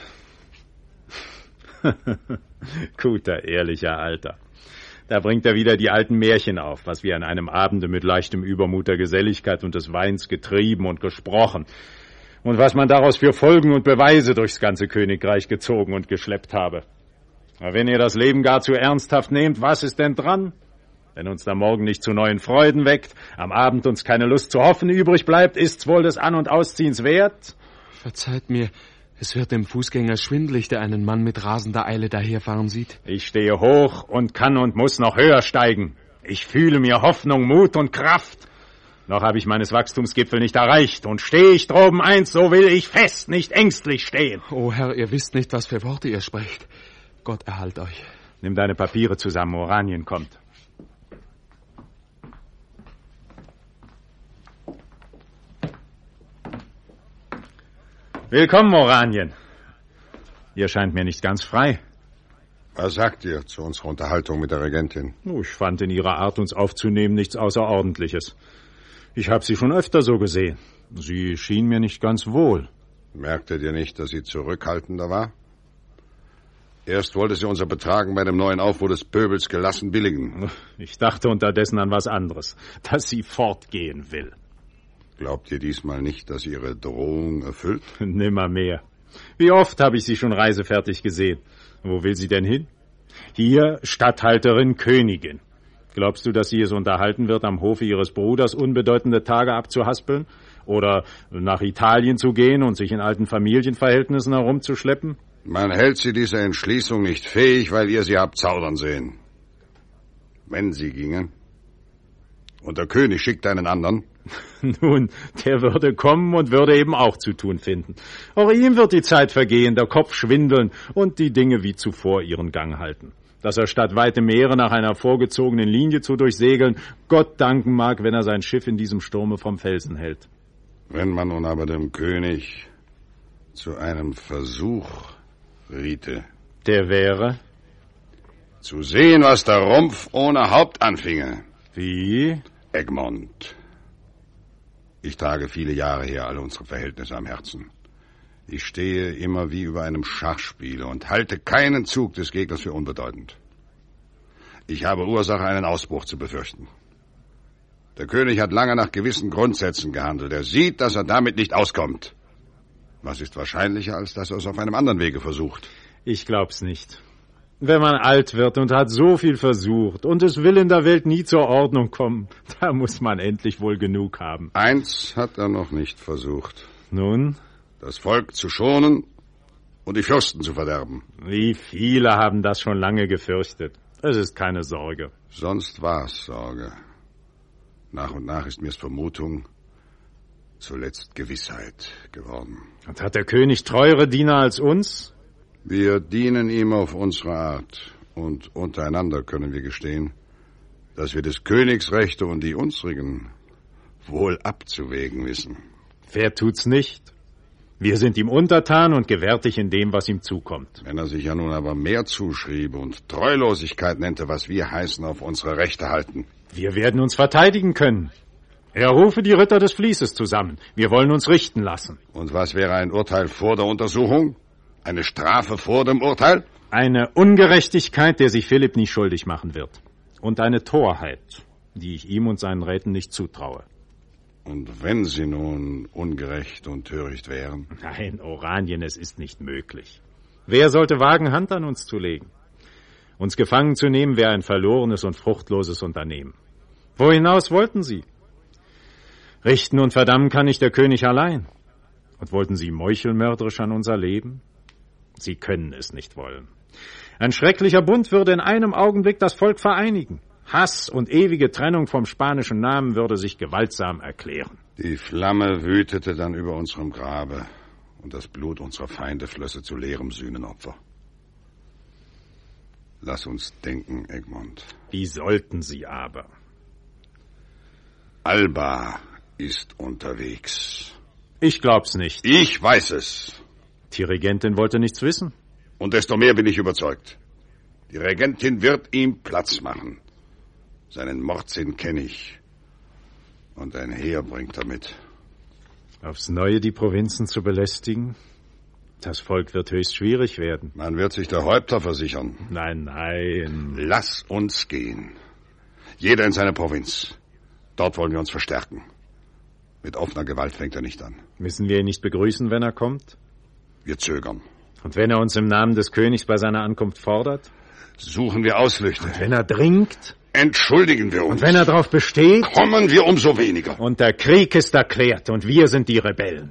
Guter, ehrlicher Alter. Da bringt er wieder die alten Märchen auf, was wir an einem Abende mit leichtem Übermut der Geselligkeit und des Weins getrieben und gesprochen. Und was man daraus für Folgen und Beweise durchs ganze Königreich gezogen und geschleppt habe. Aber wenn ihr das Leben gar zu ernsthaft nehmt, was ist denn dran? Wenn uns der Morgen nicht zu neuen Freuden weckt, am Abend uns keine Lust zu hoffen übrig bleibt, ist's wohl des An- und Ausziehens wert? Verzeiht mir, es wird dem Fußgänger schwindlig, der einen Mann mit rasender Eile daherfahren sieht. Ich stehe hoch und kann und muss noch höher steigen. Ich fühle mir Hoffnung, Mut und Kraft. Noch habe ich meines Wachstumsgipfel nicht erreicht, und stehe ich droben eins, so will ich fest, nicht ängstlich stehen. O Herr, ihr wisst nicht, was für Worte ihr sprecht. Gott erhalt euch. Nimm deine Papiere zusammen, Oranien kommt. Willkommen, Oranien. Ihr scheint mir nicht ganz frei. Was sagt ihr zu unserer Unterhaltung mit der Regentin? Ich fand in ihrer Art, uns aufzunehmen, nichts Außerordentliches. Ich habe sie schon öfter so gesehen. Sie schien mir nicht ganz wohl. Merktet ihr nicht, dass sie zurückhaltender war? Erst wollte sie unser Betragen bei dem neuen Aufruhr des Pöbels gelassen billigen. Ich dachte unterdessen an was anderes, dass sie fortgehen will. Glaubt ihr diesmal nicht, dass sie ihre Drohung erfüllt? Nimmermehr. Wie oft habe ich sie schon reisefertig gesehen. Wo will sie denn hin? Hier Statthalterin Königin. Glaubst du, dass sie es unterhalten wird, am Hofe ihres Bruders unbedeutende Tage abzuhaspeln? Oder nach Italien zu gehen und sich in alten Familienverhältnissen herumzuschleppen? Man hält sie dieser Entschließung nicht fähig, weil ihr sie habt zaudern sehen. Wenn sie ginge und der König schickt einen anderen. Nun, der würde kommen und würde eben auch zu tun finden. Auch ihm wird die Zeit vergehen, der Kopf schwindeln und die Dinge wie zuvor ihren Gang halten. Dass er statt weite Meere nach einer vorgezogenen Linie zu durchsegeln, Gott danken mag, wenn er sein Schiff in diesem Sturme vom Felsen hält. Wenn man nun aber dem König zu einem Versuch riete. Der wäre? Zu sehen, was der Rumpf ohne Haupt anfinge. Wie? Egmont. Ich trage viele Jahre her alle unsere Verhältnisse am Herzen. Ich stehe immer wie über einem Schachspiele und halte keinen Zug des Gegners für unbedeutend. Ich habe Ursache, einen Ausbruch zu befürchten. Der König hat lange nach gewissen Grundsätzen gehandelt. Er sieht, dass er damit nicht auskommt. Was ist wahrscheinlicher, als dass er es auf einem anderen Wege versucht? Ich glaub's nicht. Wenn man alt wird und hat so viel versucht und es will in der Welt nie zur Ordnung kommen, da muss man endlich wohl genug haben. Eins hat er noch nicht versucht. Nun? Das Volk zu schonen und die Fürsten zu verderben. Wie viele haben das schon lange gefürchtet. Es ist keine Sorge. Sonst war's Sorge. Nach und nach ist mir's Vermutung, zuletzt Gewissheit geworden. Und hat der König treuere Diener als uns? Wir dienen ihm auf unsere Art. Und untereinander können wir gestehen, dass wir des Königs Rechte und die unsrigen wohl abzuwägen wissen. Wer tut's nicht? Wir sind ihm untertan und gewärtig in dem, was ihm zukommt. Wenn er sich ja nun aber mehr zuschriebe und Treulosigkeit nennte, was wir heißen, auf unsere Rechte halten. Wir werden uns verteidigen können. Er rufe die Ritter des Vließes zusammen. Wir wollen uns richten lassen. Und was wäre ein Urteil vor der Untersuchung? Eine Strafe vor dem Urteil? Eine Ungerechtigkeit, der sich Philipp nie schuldig machen wird. Und eine Torheit, die ich ihm und seinen Räten nicht zutraue. Und wenn sie nun ungerecht und töricht wären? Nein, Oranien, es ist nicht möglich. Wer sollte wagen, Hand an uns zu legen? Uns gefangen zu nehmen, wäre ein verlorenes und fruchtloses Unternehmen. Wohinaus wollten sie? Richten und verdammen kann nicht der König allein. Und wollten sie meuchelmörderisch an unser Leben? Sie können es nicht wollen. Ein schrecklicher Bund würde in einem Augenblick das Volk vereinigen. Hass und ewige Trennung vom spanischen Namen würde sich gewaltsam erklären. Die Flamme wütete dann über unserem Grabe, und das Blut unserer Feinde flösse zu leerem Sühnenopfer. Lass uns denken, Egmont. Wie sollten sie aber? Alba ist unterwegs. Ich glaub's nicht. Ich weiß es. Die Regentin wollte nichts wissen. Und desto mehr bin ich überzeugt. Die Regentin wird ihm Platz machen. Seinen Mordsinn kenne ich. Und ein Heer bringt er mit. Aufs Neue die Provinzen zu belästigen? Das Volk wird höchst schwierig werden. Man wird sich der Häupter versichern. Nein, nein. Lass uns gehen. Jeder in seine Provinz. Dort wollen wir uns verstärken. Mit offener Gewalt fängt er nicht an. Müssen wir ihn nicht begrüßen, wenn er kommt? Wir zögern. Und wenn er uns im Namen des Königs bei seiner Ankunft fordert? Suchen wir Ausflüchte. Und wenn er dringt? Entschuldigen wir uns. Und wenn er darauf besteht? Kommen wir umso weniger. Und der Krieg ist erklärt und wir sind die Rebellen.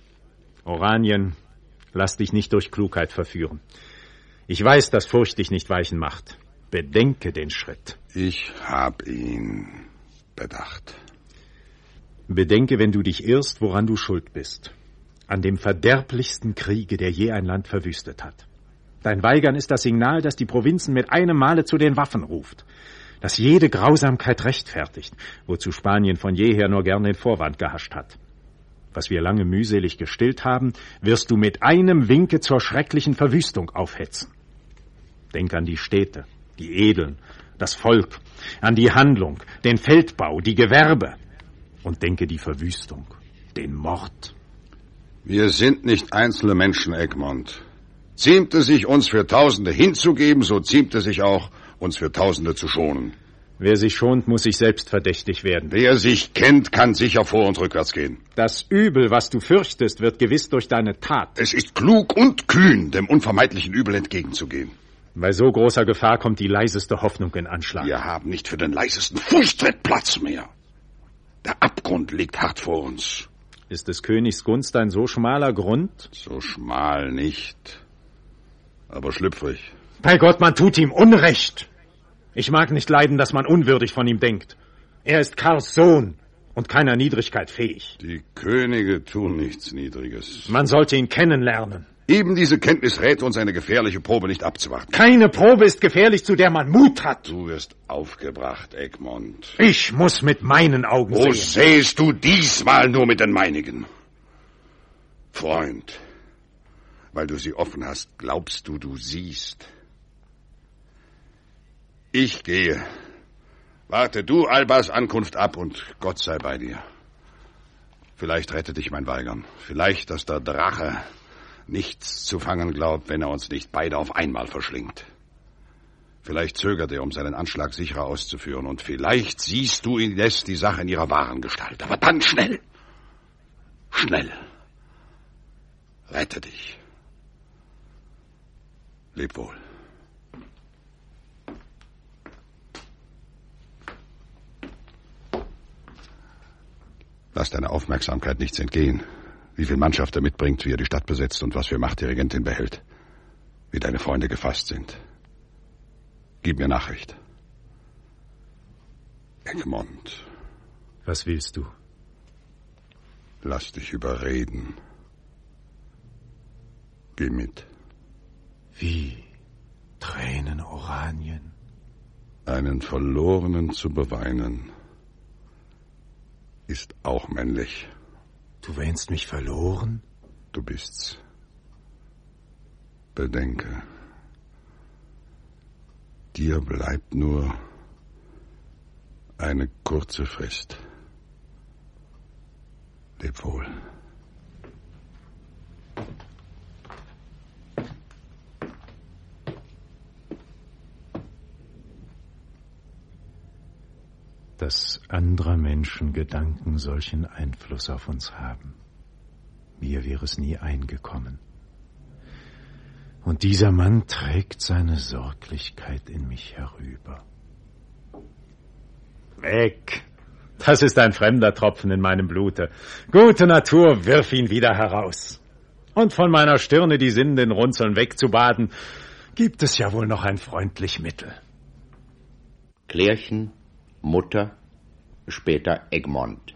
Oranien, lass dich nicht durch Klugheit verführen. Ich weiß, dass Furcht dich nicht weichen macht. Bedenke den Schritt. Ich hab ihn bedacht. Bedenke, wenn du dich irrst, woran du schuld bist. An dem verderblichsten Kriege, der je ein Land verwüstet hat. Dein Weigern ist das Signal, das die Provinzen mit einem Male zu den Waffen ruft. Das jede Grausamkeit rechtfertigt, wozu Spanien von jeher nur gern den Vorwand gehascht hat. Was wir lange mühselig gestillt haben, wirst du mit einem Winke zur schrecklichen Verwüstung aufhetzen. Denk an die Städte, die Edeln, das Volk, an die Handlung, den Feldbau, die Gewerbe. Und denke die Verwüstung, den Mord. Wir sind nicht einzelne Menschen, Egmont. Ziemt es sich, uns für Tausende hinzugeben, so ziemt es sich auch, uns für Tausende zu schonen. Wer sich schont, muss sich selbst verdächtig werden. Wer sich kennt, kann sicher vor- und rückwärts gehen. Das Übel, was du fürchtest, wird gewiss durch deine Tat. Es ist klug und kühn, dem unvermeidlichen Übel entgegenzugehen. Bei so großer Gefahr kommt die leiseste Hoffnung in Anschlag. Wir haben nicht für den leisesten Fußtritt Platz mehr. Der Abgrund liegt hart vor uns. Ist des Königs Gunst ein so schmaler Grund? So schmal nicht, aber schlüpfrig. Bei Gott, man tut ihm Unrecht. Ich mag nicht leiden, dass man unwürdig von ihm denkt. Er ist Karls Sohn und keiner Niedrigkeit fähig. Die Könige tun nichts Niedriges. Man sollte ihn kennenlernen. Eben diese Kenntnis rät uns, eine gefährliche Probe nicht abzuwarten. Keine Probe ist gefährlich, zu der man Mut hat. Du wirst aufgebracht, Egmont. Ich muss mit meinen Augen Wo sehen. sähst du diesmal nur mit den meinigen? Freund, weil du sie offen hast, glaubst du, du siehst. Ich gehe. Warte du Albas Ankunft ab und Gott sei bei dir. Vielleicht rettet dich mein Weigern. Vielleicht, dass der Drache nichts zu fangen glaubt, wenn er uns nicht beide auf einmal verschlingt. Vielleicht zögert er, um seinen Anschlag sicherer auszuführen. Und vielleicht siehst du indes die Sache in ihrer wahren Gestalt. Aber dann schnell. Schnell. Rette dich. Leb wohl. Lass deine Aufmerksamkeit nichts entgehen. Wie viel Mannschaft er mitbringt, wie er die Stadt besetzt und was für Macht die Regentin behält. Wie deine Freunde gefasst sind. Gib mir Nachricht. Egmont. Was willst du? Lass dich überreden. Geh mit. Wie? Tränen, Oranien? Einen Verlorenen zu beweinen, ist auch männlich. Du wähnst mich verloren? du bist's. Bedenke, dir bleibt nur eine kurze Frist. Leb wohl. Dass andere Menschen Gedanken solchen Einfluss auf uns haben. Mir wäre es nie eingekommen. Und dieser Mann trägt seine Sorglichkeit in mich herüber. Weg! Das ist ein fremder Tropfen in meinem Blute. Gute Natur, wirf ihn wieder heraus. Und von meiner Stirne die sinnenden Runzeln wegzubaden, gibt es ja wohl noch ein freundlich Mittel. Klärchen, Mutter, später Egmont.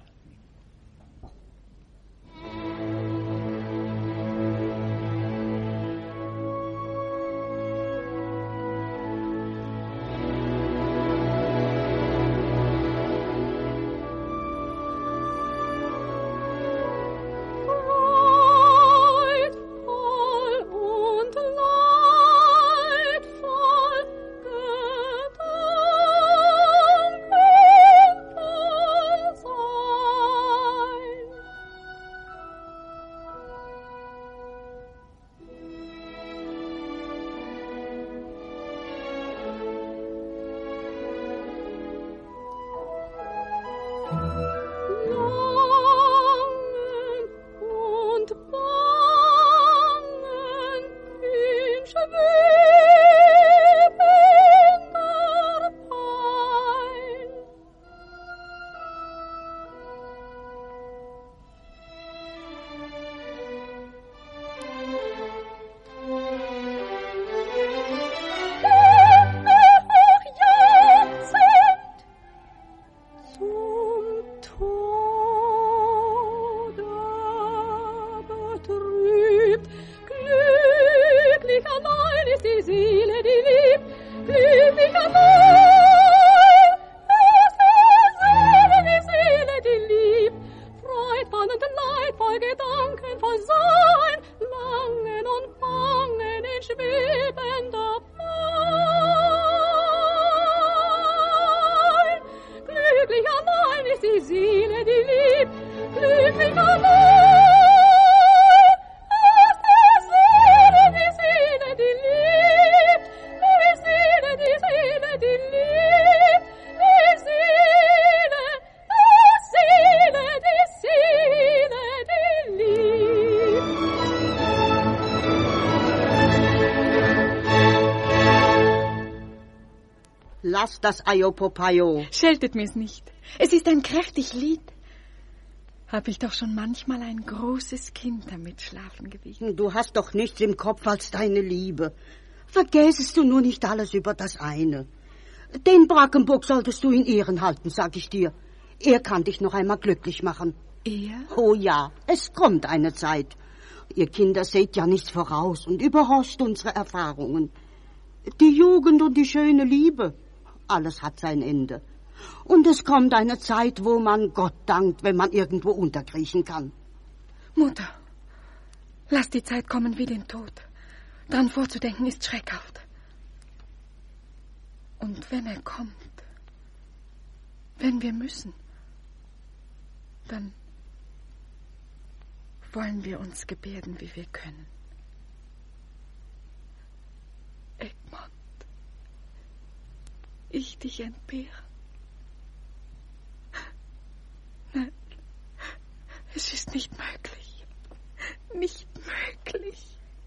Lass das Aiopopaio. Scheltet mir's nicht. Es ist ein kräftig Lied. Hab ich doch schon manchmal ein großes Kind damit schlafen gewiegen. Du hast doch nichts im Kopf als deine Liebe. Vergäßest du nur nicht alles über das eine. Den Brackenburg solltest du in Ehren halten, sag ich dir. Er kann dich noch einmal glücklich machen. Er? Oh ja, es kommt eine Zeit. Ihr Kinder seht ja nichts voraus und überhorcht unsere Erfahrungen. Die Jugend und die schöne Liebe, alles hat sein Ende. Und es kommt eine Zeit, wo man Gott dankt, wenn man irgendwo unterkriechen kann. Mutter, lass die Zeit kommen wie den Tod. Dran vorzudenken ist schreckhaft. Und wenn er kommt, wenn wir müssen, dann wollen wir uns gebärden, wie wir können. Egmont, ich dich entbehren. Nein, es ist nicht möglich. Nicht möglich.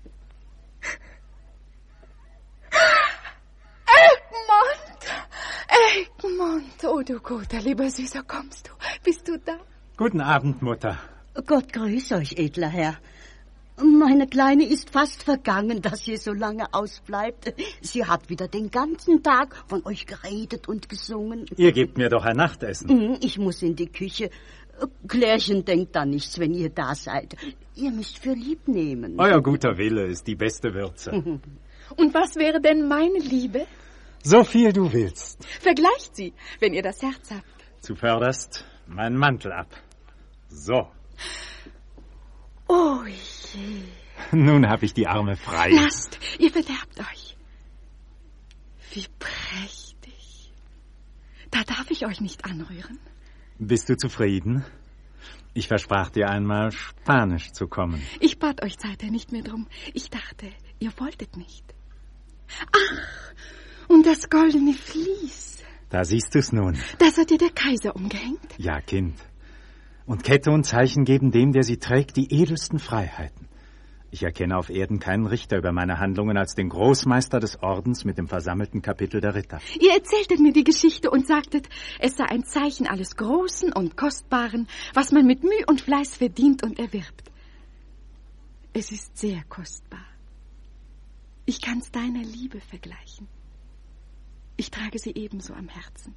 Egmont! Egmont! Oh, du guter, lieber Süßer, kommst du? Bist du da? Guten Abend, Mutter. Gott grüß euch, edler Herr. Meine Kleine ist fast vergangen, dass sie so lange ausbleibt. Sie hat wieder den ganzen Tag von euch geredet und gesungen. Ihr gebt mir doch ein Nachtessen. Ich muss in die Küche. Klärchen denkt da nichts, wenn ihr da seid. Ihr müsst für lieb nehmen. Euer guter Wille ist die beste Würze. Und was wäre denn meine Liebe? So viel du willst. Vergleicht sie, wenn ihr das Herz habt. Zuvörderst meinen Mantel ab. So. Oh je. Nun habe ich die Arme frei. Lasst, ihr verderbt euch. Wie prächtig. Da darf ich euch nicht anrühren. Bist du zufrieden? Ich versprach dir einmal, Spanisch zu kommen. Ich bat euch seither nicht mehr drum. Ich dachte, ihr wolltet nicht. Ach, und das goldene Vlies. Da siehst du's nun. Das hat dir der Kaiser umgehängt? Ja, Kind. Und Kette und Zeichen geben dem, der sie trägt, die edelsten Freiheiten. Ich erkenne auf Erden keinen Richter über meine Handlungen als den Großmeister des Ordens mit dem versammelten Kapitel der Ritter. Ihr erzähltet mir die Geschichte und sagtet, es sei ein Zeichen alles Großen und Kostbaren, was man mit Mühe und Fleiß verdient und erwirbt. Es ist sehr kostbar. Ich kann's deiner Liebe vergleichen. Ich trage sie ebenso am Herzen.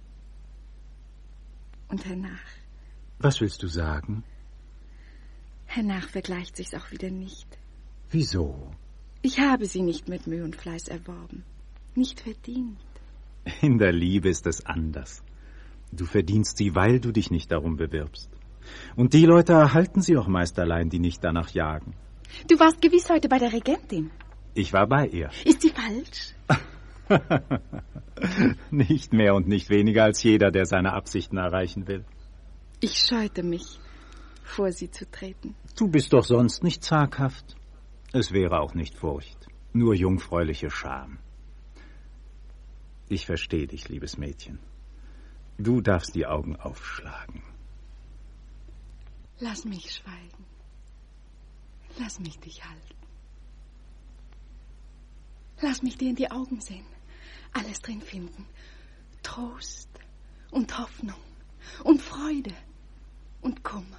Und hernach... Was willst du sagen? Hernach vergleicht sich's auch wieder nicht. Wieso? Ich habe sie nicht mit Mühe und Fleiß erworben. Nicht verdient. In der Liebe ist es anders. Du verdienst sie, weil du dich nicht darum bewirbst. Und die Leute erhalten sie auch meist allein, die nicht danach jagen. Du warst gewiss heute bei der Regentin. Ich war bei ihr. Ist sie falsch? Nicht mehr und nicht weniger als jeder, der seine Absichten erreichen will. Ich scheute mich, vor sie zu treten. Du bist doch sonst nicht zaghaft. Es wäre auch nicht Furcht, nur jungfräuliche Scham. Ich verstehe dich, liebes Mädchen. Du darfst die Augen aufschlagen. Lass mich schweigen. Lass mich dich halten. Lass mich dir in die Augen sehen. Alles drin finden. Trost und Hoffnung und Freude und Kummer.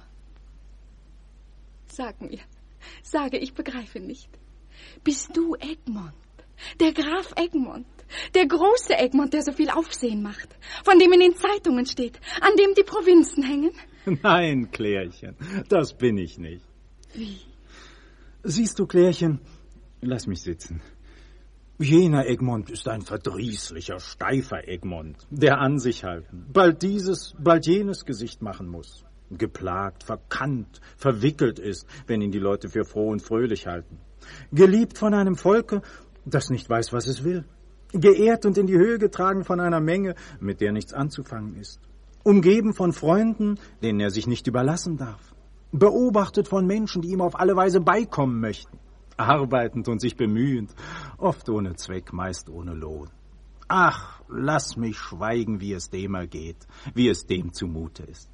Sag mir, sage, ich begreife nicht. Bist du Egmont, der Graf Egmont, der große Egmont, der so viel Aufsehen macht, von dem in den Zeitungen steht, an dem die Provinzen hängen? Nein, Klärchen, das bin ich nicht. Wie? Siehst du, Klärchen, lass mich sitzen. Jener Egmont ist ein verdrießlicher, steifer Egmont, der an sich halten, bald dieses, bald jenes Gesicht machen muss. Geplagt, verkannt, verwickelt ist, wenn ihn die Leute für froh und fröhlich halten. Geliebt von einem Volke, das nicht weiß, was es will. Geehrt und in die Höhe getragen von einer Menge, mit der nichts anzufangen ist. Umgeben von Freunden, denen er sich nicht überlassen darf. Beobachtet von Menschen, die ihm auf alle Weise beikommen möchten. Arbeitend und sich bemühend, oft ohne Zweck, meist ohne Lohn. Ach, lass mich schweigen, wie es dem ergeht, wie es dem zumute ist.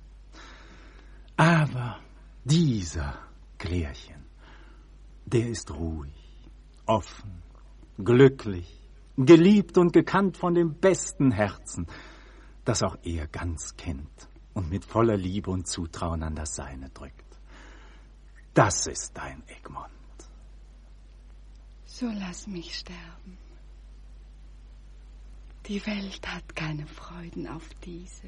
Aber dieser Klärchen, der ist ruhig, offen, glücklich, geliebt und gekannt von dem besten Herzen, das auch er ganz kennt und mit voller Liebe und Zutrauen an das Seine drückt. Das ist dein Egmont. So lass mich sterben. Die Welt hat keine Freuden auf diese.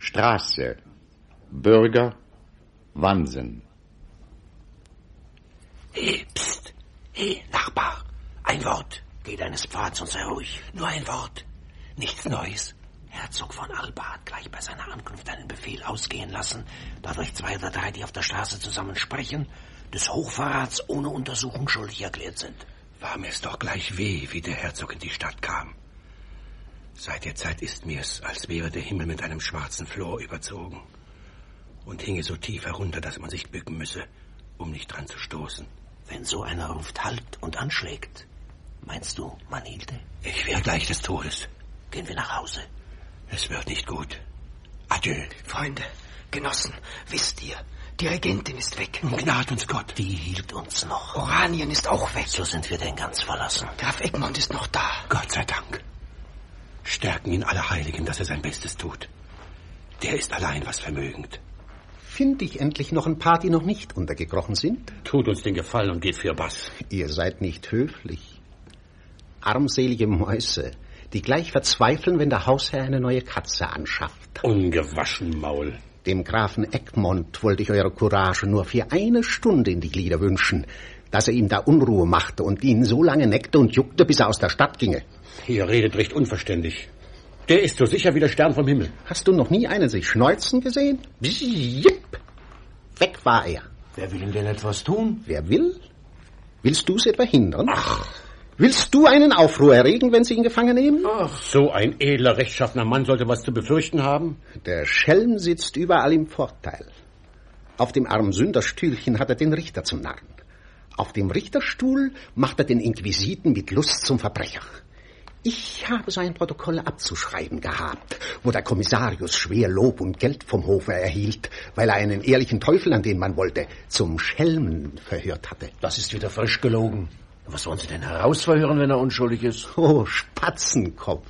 Straße, Bürger, Wahnsinn. Hey, pst, hey, Nachbar, ein Wort. Geh deines Pfads und sei ruhig. Nur ein Wort. Nichts Neues. Herzog von Alba hat gleich bei seiner Ankunft einen Befehl ausgehen lassen, dadurch zwei oder drei, die auf der Straße zusammen sprechen, des Hochverrats ohne Untersuchung schuldig erklärt sind. War mir's doch gleich weh, wie der Herzog in die Stadt kam. Seit der Zeit ist mir's, als wäre der Himmel mit einem schwarzen Flor überzogen und hinge so tief herunter, dass man sich bücken müsse, um nicht dran zu stoßen. Wenn so einer ruft Halt und anschlägt, meinst du, man hielte? Ich wäre gleich des Todes. Gehen wir nach Hause. Es wird nicht gut. Adieu. Freunde, Genossen, wisst ihr, die Regentin ist weg. Gnad uns Gott. Die hielt uns noch. Oranien ist auch weg. So sind wir denn ganz verlassen. Graf Egmont ist noch da. Gott sei Dank. Stärken ihn alle Heiligen, dass er sein Bestes tut. Der ist allein was vermögend. Finde ich endlich noch ein paar, die noch nicht untergekrochen sind? Tut uns den Gefallen und geht für was. Ihr seid nicht höflich. Armselige Mäuse, die gleich verzweifeln, wenn der Hausherr eine neue Katze anschafft. Ungewaschen Maul. Dem Grafen Egmont wollte ich eure Courage nur für eine Stunde in die Glieder wünschen, dass er ihm da Unruhe machte und ihn so lange neckte und juckte, bis er aus der Stadt ginge. Ihr redet recht unverständig. Der ist so sicher wie der Stern vom Himmel. Hast du noch nie einen sich schneuzen gesehen? Jipp. Weg war er. Wer will ihm denn etwas tun? Wer will? Willst du es etwa hindern? Ach. Willst du einen Aufruhr erregen, wenn sie ihn gefangen nehmen? Ach, so ein edler, rechtschaffener Mann sollte was zu befürchten haben. Der Schelm sitzt überall im Vorteil. Auf dem Armsünderstühlchen hat er den Richter zum Narren. Auf dem Richterstuhl macht er den Inquisiten mit Lust zum Verbrecher. Ich habe sein Protokoll abzuschreiben gehabt, wo der Kommissarius schwer Lob und Geld vom Hofe erhielt, weil er einen ehrlichen Teufel, an den man wollte, zum Schelmen verhört hatte. Das ist wieder frisch gelogen. Was wollen Sie denn herausverhören, wenn er unschuldig ist? Oh, Spatzenkopf.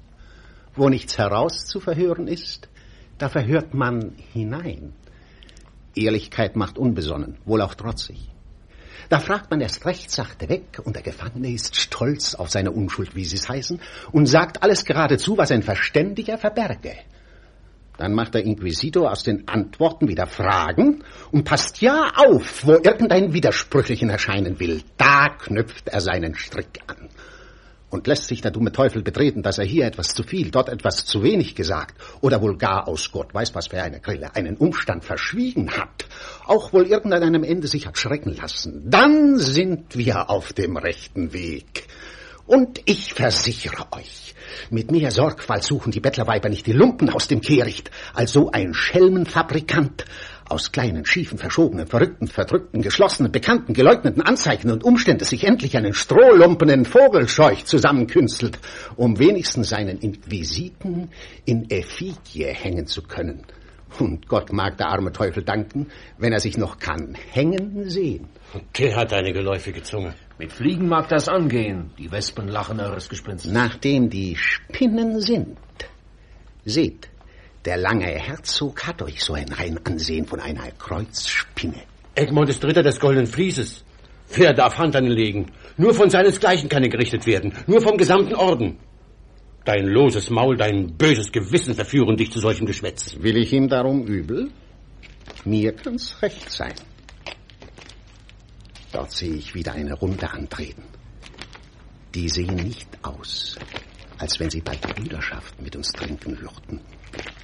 Wo nichts herauszuverhören ist, da verhört man hinein. Ehrlichkeit macht unbesonnen, wohl auch trotzig. Da fragt man erst recht sachte weg, und der Gefangene ist stolz auf seine Unschuld, wie sie es heißen, und sagt alles geradezu, was ein Verständiger verberge. Dann macht der Inquisitor aus den Antworten wieder Fragen und passt ja auf, wo irgendein Widersprüchlichen erscheinen will. Da knüpft er seinen Strick an. Und lässt sich der dumme Teufel betreten, dass er hier etwas zu viel, dort etwas zu wenig gesagt oder wohl gar aus Gott weiß was für eine Grille einen Umstand verschwiegen hat, auch wohl irgendeinem Ende sich hat schrecken lassen, dann sind wir auf dem rechten Weg. Und ich versichere euch, mit mehr Sorgfalt suchen die Bettlerweiber nicht die Lumpen aus dem Kehricht, als so ein Schelmenfabrikant aus kleinen, schiefen, verschobenen, verrückten, verdrückten, geschlossenen, bekannten, geleugneten Anzeigen und Umstände sich endlich einen strohlumpenen Vogelscheuch zusammenkünstelt, um wenigstens seinen Inquisiten in Effigie hängen zu können. Und Gott mag der arme Teufel danken, wenn er sich noch kann hängen sehen. Der hat eine geläufige Zunge. Mit Fliegen mag das angehen. Die Wespen lachen eures Gespinsts. Nachdem die Spinnen sind. Seht, der lange Herzog hat euch so ein rein Ansehen von einer Kreuzspinne. Egmont ist Ritter des Goldenen Vlieses. Wer darf Hand anlegen? Nur von seinesgleichen kann er gerichtet werden. Nur vom gesamten Orden. Dein loses Maul, dein böses Gewissen verführen dich zu solchem Geschwätz. Will ich ihm darum übel? Mir kann's recht sein. Dort sehe ich wieder eine Runde antreten. Die sehen nicht aus, als wenn sie bei Brüderschaft mit uns trinken würden.